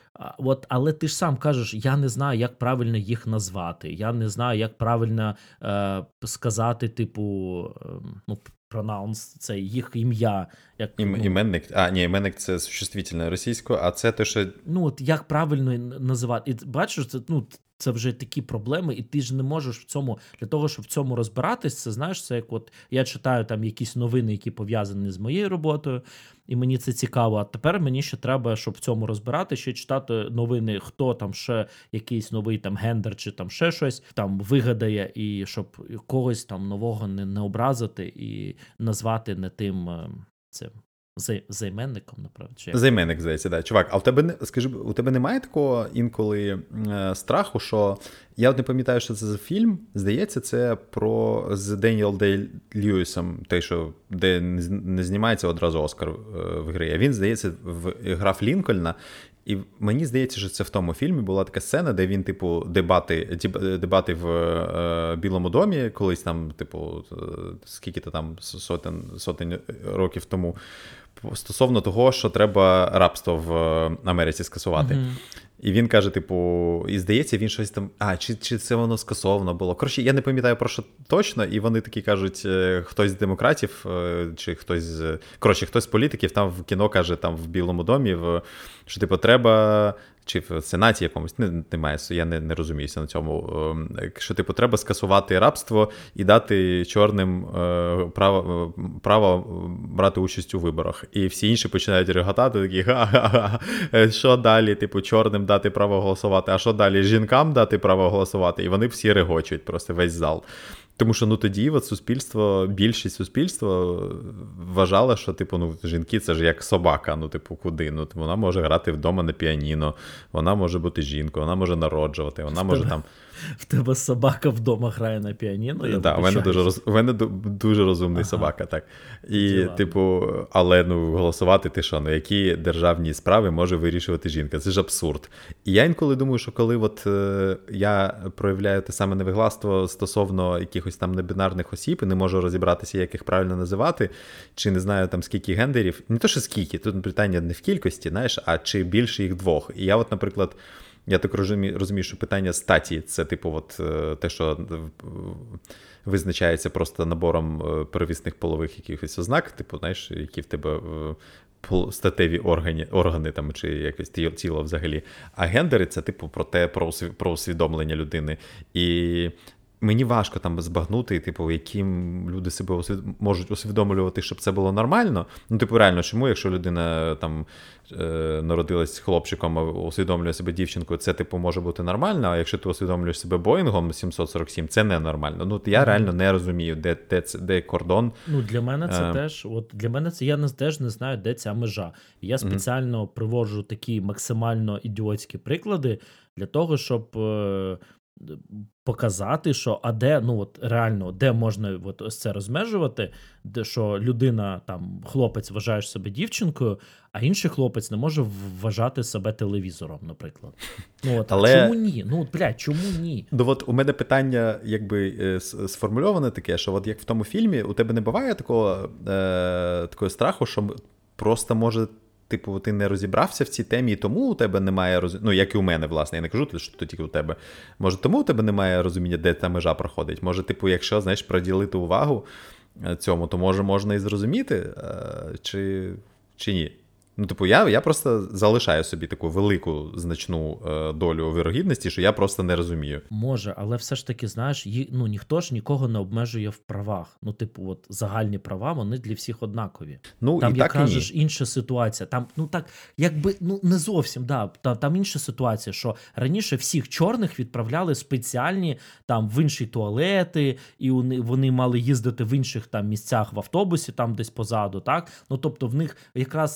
от, але ти ж сам кажеш, я не знаю, як правильно їх назвати, я не знаю, як правильно е, сказати, типу, е, ну, пронаунс, це їх ім'я. Як, Ім, ну, іменник, а, ні, іменник це существительне російською, а це те, що... Ну, от як правильно називати, і бачиш, це, ну, це вже такі проблеми, і ти ж не можеш в цьому, для того, щоб в цьому розбиратись, це, знаєш, це як от, я читаю там якісь новини, які пов'язані з моєю роботою, і мені це цікаво, а тепер мені ще треба, щоб в цьому розбирати, ще читати новини, хто там ще якийсь новий там гендер чи там ще щось там вигадає, і щоб когось там нового не, не образити і назвати не тим цим. Займенником, направду. Займенник, здається, да. Чувак, а в тебе, не, скажи, у тебе немає такого інколи е, страху, що я от не пам'ятаю, що це за фільм, здається, це про з Деніел Дей Льюісом, той, що де не знімається одразу Оскар е, в грі, а він, здається, в, грав Лінкольна, і мені здається, що це в тому фільмі була така сцена, де він, типу, дебати, дебати в е, Білому домі, колись там, типу, скільки-то там сотень, сотень років тому, стосовно того, що треба рабство в Америці скасувати. Mm-hmm. І він каже, типу, і здається, він щось там, а, чи, чи це воно скасовано було. Коротше, я не пам'ятаю про що точно, і вони такі кажуть, хтось з демократів, чи хтось з, коротше, хтось з політиків там в кіно каже, там в Білому домі, що, типу, треба, чи в Сенаті якомусь, не, немає, я не, не розуміюся на цьому, що, типу, треба скасувати рабство і дати чорним право, право брати участь у виборах. І всі інші починають реготати, такі, ха-ха-ха, що далі, типу, чорним дати право голосувати, а що далі, жінкам дати право голосувати? І вони всі регочуть, просто весь зал. Тому що, ну, тоді от суспільство, більшість суспільства вважала, що, типу, ну, жінки – це ж як собака, ну, типу, куди? Ну, вона може грати вдома на піаніно, вона може бути жінкою, вона може народжувати, вона може там... В тебе собака вдома грає на піаніно? Так, да, у мене дуже, роз... у мене дуже розумний ага. собака, так. І, Діла. типу, але, ну, голосувати ти що? Ну, які державні справи може вирішувати жінка? Це ж абсурд. І я інколи думаю, що коли от е, я проявляю те саме невигластво стосовно якихось там небінарних осіб і не можу розібратися, як їх правильно називати, чи не знаю там скільки гендерів, не то, що скільки, тут питання не в кількості, знаєш, а чи більше їх двох. І я от, наприклад, я так розумію, розумію, що питання статі – це, типу, от, те, що визначається просто набором первісних полових якихось ознак, типу, знаєш, які в тебе статеві органи, органи там, чи якесь тіло взагалі. А гендери – це, типу, про те, про усвідомлення людини. І мені важко там збагнути, типу, яким люди себе усвід... можуть усвідомлювати, щоб це було нормально. Ну, типу, реально, чому, якщо людина там е- народилась хлопчиком, а усвідомлює себе дівчинкою, це, типу, може бути нормально, а якщо ти усвідомлюєш себе Боїнгом сімсот сорок сім, це ненормально. Ну, я mm-hmm. реально не розумію, де, де, де кордон. Ну, для мене це е- теж, от для мене це, я не, теж не знаю, де ця межа. Я спеціально mm-hmm. приводжу такі максимально ідіотські приклади для того, щоб... Е- показати, що а де, ну от реально, де можна от ось це розмежувати, де що людина, там, хлопець вважає себе дівчинкою, а інший хлопець не може вважати себе телевізором, наприклад. Ну от, але... чому ні? Ну, от, блядь, чому ні? Ну, от у мене питання, якби, сформульоване таке, що от як в тому фільмі, у тебе не буває такого, е, такого страху, що просто може типу, ти не розібрався в цій темі, і тому у тебе немає розуміння, ну, як і у мене, власне, я не кажу, що то тільки у тебе. Може, тому у тебе немає розуміння, де та межа проходить? Може, типу, якщо, знаєш, приділити увагу цьому, то, може, можна і зрозуміти, чи, чи ні? Ну, типу, я, я просто залишаю собі таку велику, значну е, долю вірогідності, що я просто не розумію. Може, але все ж таки, знаєш, ї, ну, ніхто ж нікого не обмежує в правах. Ну, типу, от загальні права, вони для всіх однакові. Ну, там, і як так кажеш, і ні. інша ситуація. Там, ну, так, якби, ну, не зовсім, да. Там, там інша ситуація, що раніше всіх чорних відправляли спеціальні, там, в інші туалети, і вони, вони мали їздити в інших, там, місцях в автобусі, там, десь позаду, так? Ну, тобто, в них якраз... Е,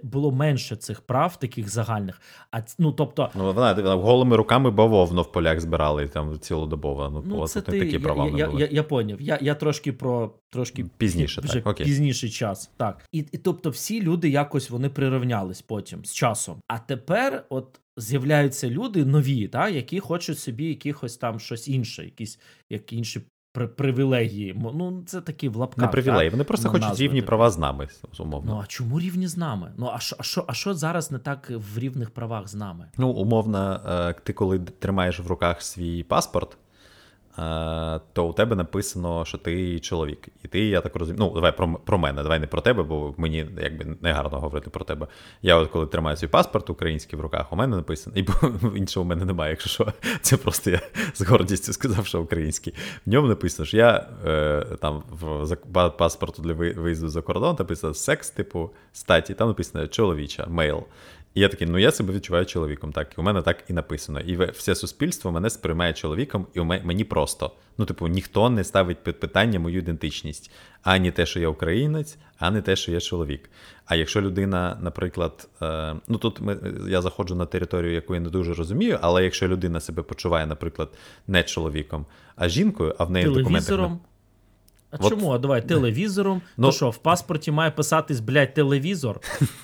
було менше цих прав, таких загальних. А, ну, тобто... Ну, вона, вона голими руками бавовну в полях збирали там цілодобово. Ну, ну це ти, такі права я, не я, були. Я, я поняв. Я, я трошки про... Трошки пізніше, вже так, окей. пізніший час. Так. І, і тобто всі люди якось вони прирівнялись потім, з часом. А тепер от з'являються люди нові, та, які хочуть собі якихось там щось інше, якісь як інші при, привілегії. Ну, це такі в лапках. Не привілеї, так? вони просто Ну, хочуть назви рівні такі. права з нами, умовно. Ну, а чому рівні з нами? Ну, а що, а що, а що зараз не так в рівних правах з нами? Ну, умовно, ти коли тримаєш в руках свій паспорт, то у тебе написано, що ти чоловік. І ти, я так розумію, ну, давай про, про мене, давай не про тебе, бо мені якби не гарно говорити про тебе. Я от коли тримаю свій паспорт український в руках, у мене написано, і іншого у мене немає, якщо що, це просто я з гордістю сказав, що український. В ньому написано, що я е, там в паспорту для виїзду за кордон написано секс, типу, статі, там написано чоловіча, мейл. І я такий, ну я себе відчуваю чоловіком, так, і у мене так і написано. І все суспільство мене сприймає чоловіком, і мені просто, ну, типу, ніхто не ставить під питання мою ідентичність. Ані те, що я українець, ані те, що я чоловік. А якщо людина, наприклад, е, ну тут ми, я заходжу на територію, яку я не дуже розумію, але якщо людина себе почуває, наприклад, не чоловіком, а жінкою, а в неї в документах... Телевізором? А От... чому? А давай, телевізором? Ну... То що, в паспорті має писатись, блядь, телевізор?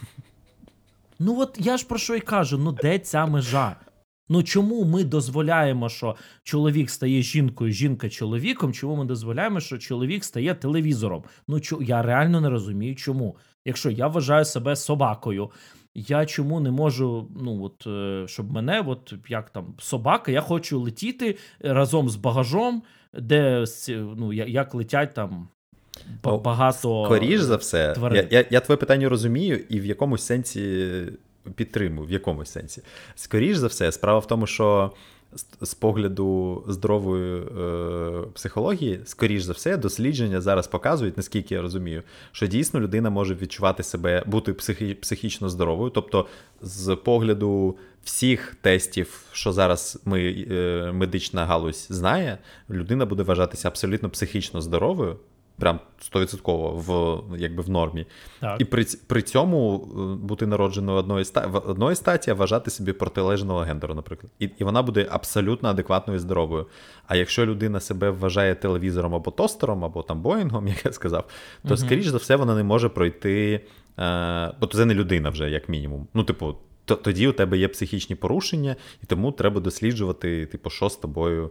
Ну от я ж про що й кажу, ну де ця межа? Ну чому ми дозволяємо, що чоловік стає жінкою, жінка чоловіком, чому ми дозволяємо, що чоловік стає телевізором? Ну чо, я реально не розумію, чому. Якщо я вважаю себе собакою, я чому не можу, ну от, щоб мене, от як там, собака, я хочу летіти разом з багажом, де, ну, як летять там... Багато скоріш за все, я, я, я твоє питання розумію і в якомусь сенсі підтримую, в якомусь сенсі. Скоріш за все, справа в тому, що з, з погляду здорової е, психології, скоріш за все, дослідження зараз показують, наскільки я розумію, що дійсно людина може відчувати себе, бути психі, психічно здоровою, тобто з погляду всіх тестів, що зараз ми, е, медична галузь знає, людина буде вважатися абсолютно психічно здоровою, прям сто відсотків в, якби в нормі. Так. І при, при цьому бути народженою одної, в одної статі, а вважати собі протилежного гендеру, наприклад. І, і вона буде абсолютно адекватною і здоровою. А якщо людина себе вважає телевізором або тостером, або там Боїнгом, як я сказав, то, угу. скоріш за все, вона не може пройти, е, бо це не людина вже, як мінімум. Ну, типу, тоді у тебе є психічні порушення, і тому треба досліджувати, типу, що з тобою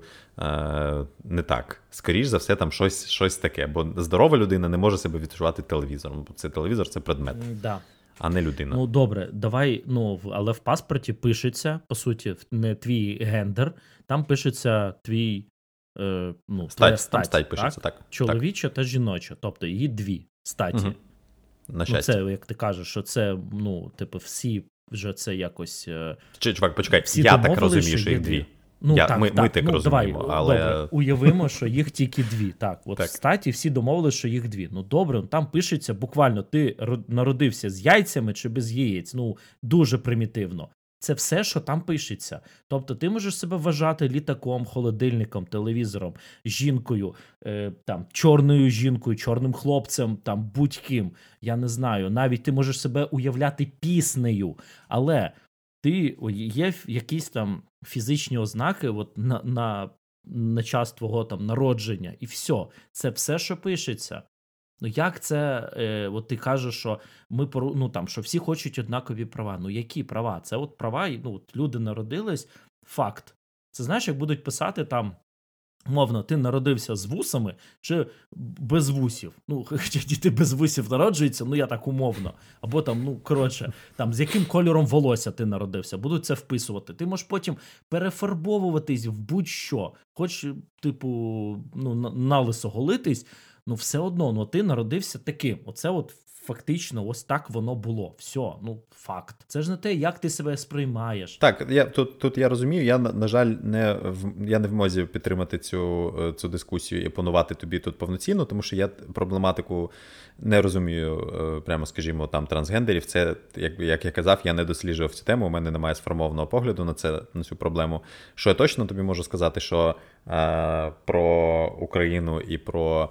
е, не так. Скоріш за все, там щось, щось таке. Бо здорова людина не може себе відчувати телевізором. Бо це телевізор – це предмет, да. а не людина. Ну, добре, давай, ну, але в паспорті пишеться, по суті, не твій гендер, там пишеться твій, е, ну, стать, стать, там стать пишеться, так. так. Чоловіча та жіноча, тобто її дві статі. Угу. На щастя. Ну, це, як ти кажеш, що це, ну, типу, всі вже це якось... Чи, чувак, почекай, всі я так розумію, що їх дві. дві. Ну, я, так, ми, так, ми так ну, розуміємо, давай, але... Добре, уявимо, що їх тільки дві. Так, от так. В статі всі домовилися, що їх дві. Ну, добре, там пишеться буквально, ти народився з яйцями чи без яєць. Ну, дуже примітивно. Це все, що там пишеться. Тобто ти можеш себе вважати літаком, холодильником, телевізором, жінкою, е, там, чорною жінкою, чорним хлопцем, там, будь-ким. Я не знаю. Навіть ти можеш себе уявляти піснею. Але ти, є якісь там фізичні ознаки от, на, на, на час твого там, народження. І все. Це все, що пишеться. Ну, як це, е, от ти кажеш, що ми, ну, там, що всі хочуть однакові права. Ну, які права? Це от права, ну, от люди народились, факт. Це знаєш, як будуть писати там, мовно, ти народився з вусами чи без вусів. Ну, хоча діти без вусів народжуються, ну, я так умовно. Або там, ну, коротше, там, з яким кольором волосся ти народився, будуть це вписувати. Ти можеш потім перефарбовуватись в будь-що. Хоч, типу, ну, налисо голитись, ну, все одно, ну, ти народився таким. Оце от фактично ось так воно було. Все, ну, факт. Це ж не те, як ти себе сприймаєш. Так, я, тут, тут я розумію, я, на, на жаль, не в, я не в мозі підтримати цю, цю дискусію і опанувати тобі тут повноцінно, тому що я проблематику не розумію, прямо, скажімо, там, трансгендерів. Це, як, як я казав, я не досліджував цю тему, у мене немає сформованого погляду на, це, на цю проблему. Що я точно тобі можу сказати, що е, про Україну і про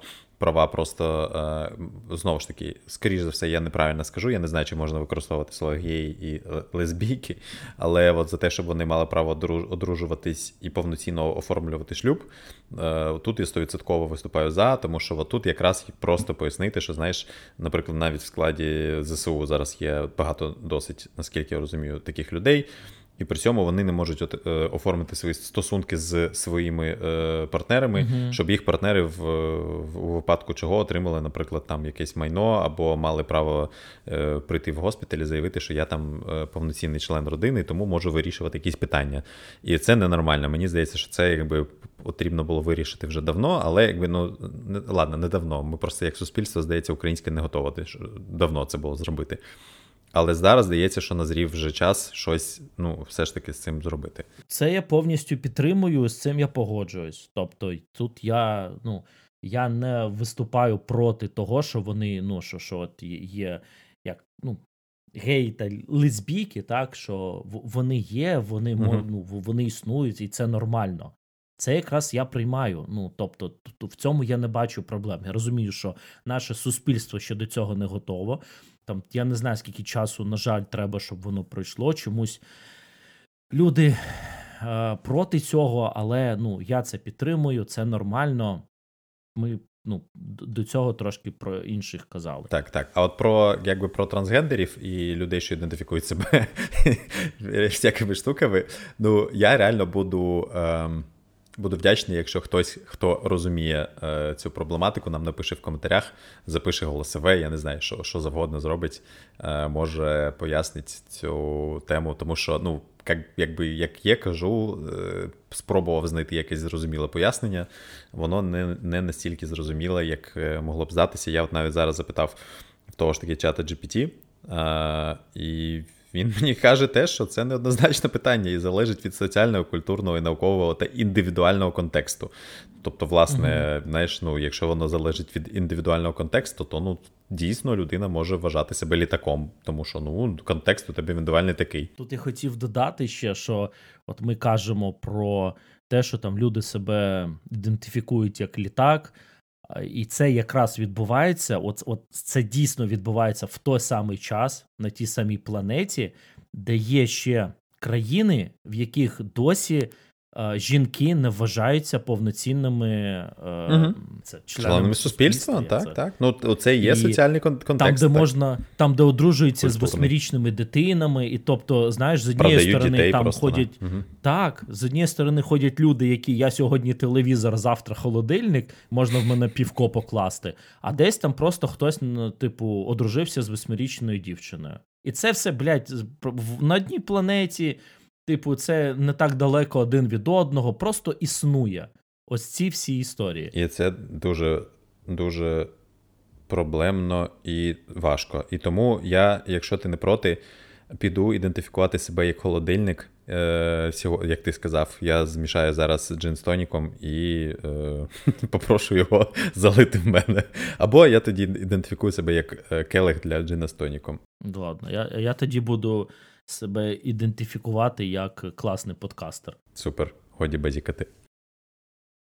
права просто, е, знову ж таки, скоріш за все, я неправильно скажу, я не знаю, чи можна використовувати слово геї і лесбійки, але от за те, щоб вони мали право одружуватись і повноцінно оформлювати шлюб, е, тут я сто відсотків виступаю за, тому що от тут якраз просто пояснити, що, знаєш, наприклад, навіть в складі ЗСУ зараз є багато досить, наскільки я розумію, таких людей, і при цьому вони не можуть от, е, оформити свої стосунки з своїми е, партнерами, uh-huh. щоб їх партнери в, в, у випадку чого отримали, наприклад, там якесь майно, або мали право е, прийти в госпіталь і заявити, що я там е, повноцінний член родини, тому можу вирішувати якісь питання. І це ненормально. Мені здається, що це якби потрібно було вирішити вже давно, але якби, ну, не, ладно, не давно. Ми просто як суспільство, здається, українське не готове давно це було зробити. Але зараз здається, що назрів вже час щось, ну, все ж таки з цим зробити. Це я повністю підтримую, з цим я погоджуюсь. Тобто тут я, ну, я не виступаю проти того, що вони, ну, що, що от є, як, ну, геї та лесбійки, так, що вони є, вони, uh-huh. ну, вони існують, і це нормально. Це якраз я приймаю. Ну, тобто, в цьому я не бачу проблем. Я розумію, що наше суспільство ще до цього не готово. Там, я не знаю, скільки часу, на жаль, треба, щоб воно пройшло. Чомусь люди е, проти цього, але, ну, я це підтримую, це нормально. Ми, ну, до цього трошки про інших казали. Так, так. А от про, якби, про трансгендерів і людей, що ідентифікують себе всякими штуками, ну, я реально буду... Ем... Буду вдячний, якщо хтось, хто розуміє е, цю проблематику, нам напише в коментарях, запише голосове, я не знаю, що, що завгодно зробить, е, може пояснить цю тему, тому що, ну, як, якби, як є, кажу, е, спробував знайти якесь зрозуміле пояснення, воно не, не настільки зрозуміле, як могло б здатися. Я от навіть зараз запитав в того ж таки чата джі пі ті, е, і він мені каже те, що це неоднозначне питання і залежить від соціального, культурного і наукового та індивідуального контексту. Тобто, власне, uh-huh. знаєш, ну, якщо воно залежить від індивідуального контексту, то, ну, дійсно людина може вважати себе літаком, тому що, ну, контекст у тебе індивідуальний такий. Тут я хотів додати ще, що от ми кажемо про те, що там люди себе ідентифікують як літак, і це якраз відбувається, от, от це дійсно відбувається в той самий час на тій самій планеті, де є ще країни, в яких досі е, жінки не вважаються повноцінними е, угу. це, членами, членами суспільства. суспільства так, так. Ну, це є і соціальний контекст. Там, де так. можна, там, де одружуються з восьмирічними дитинами, і тобто, знаєш, з однієї Продають сторони там ходять, угу. так, з однієї сторони ходять люди, які, я сьогодні телевізор, завтра холодильник, можна в мене півко покласти, а десь там просто хтось, ну, типу, одружився з восьмирічною дівчиною. І це все, блядь, на одній планеті, типу, це не так далеко один від одного, просто існує. Ось ці всі історії. І це дуже, дуже проблемно і важко. І тому я, якщо ти не проти, піду ідентифікувати себе як холодильник. Е, як ти сказав, я змішаю зараз джин з тоніком і е, попрошу його залити в мене. Або я тоді ідентифікую себе як келих для джина з тоніком. Ладно, я, я тоді буду себе ідентифікувати як класний подкастер. Супер, годі базікати.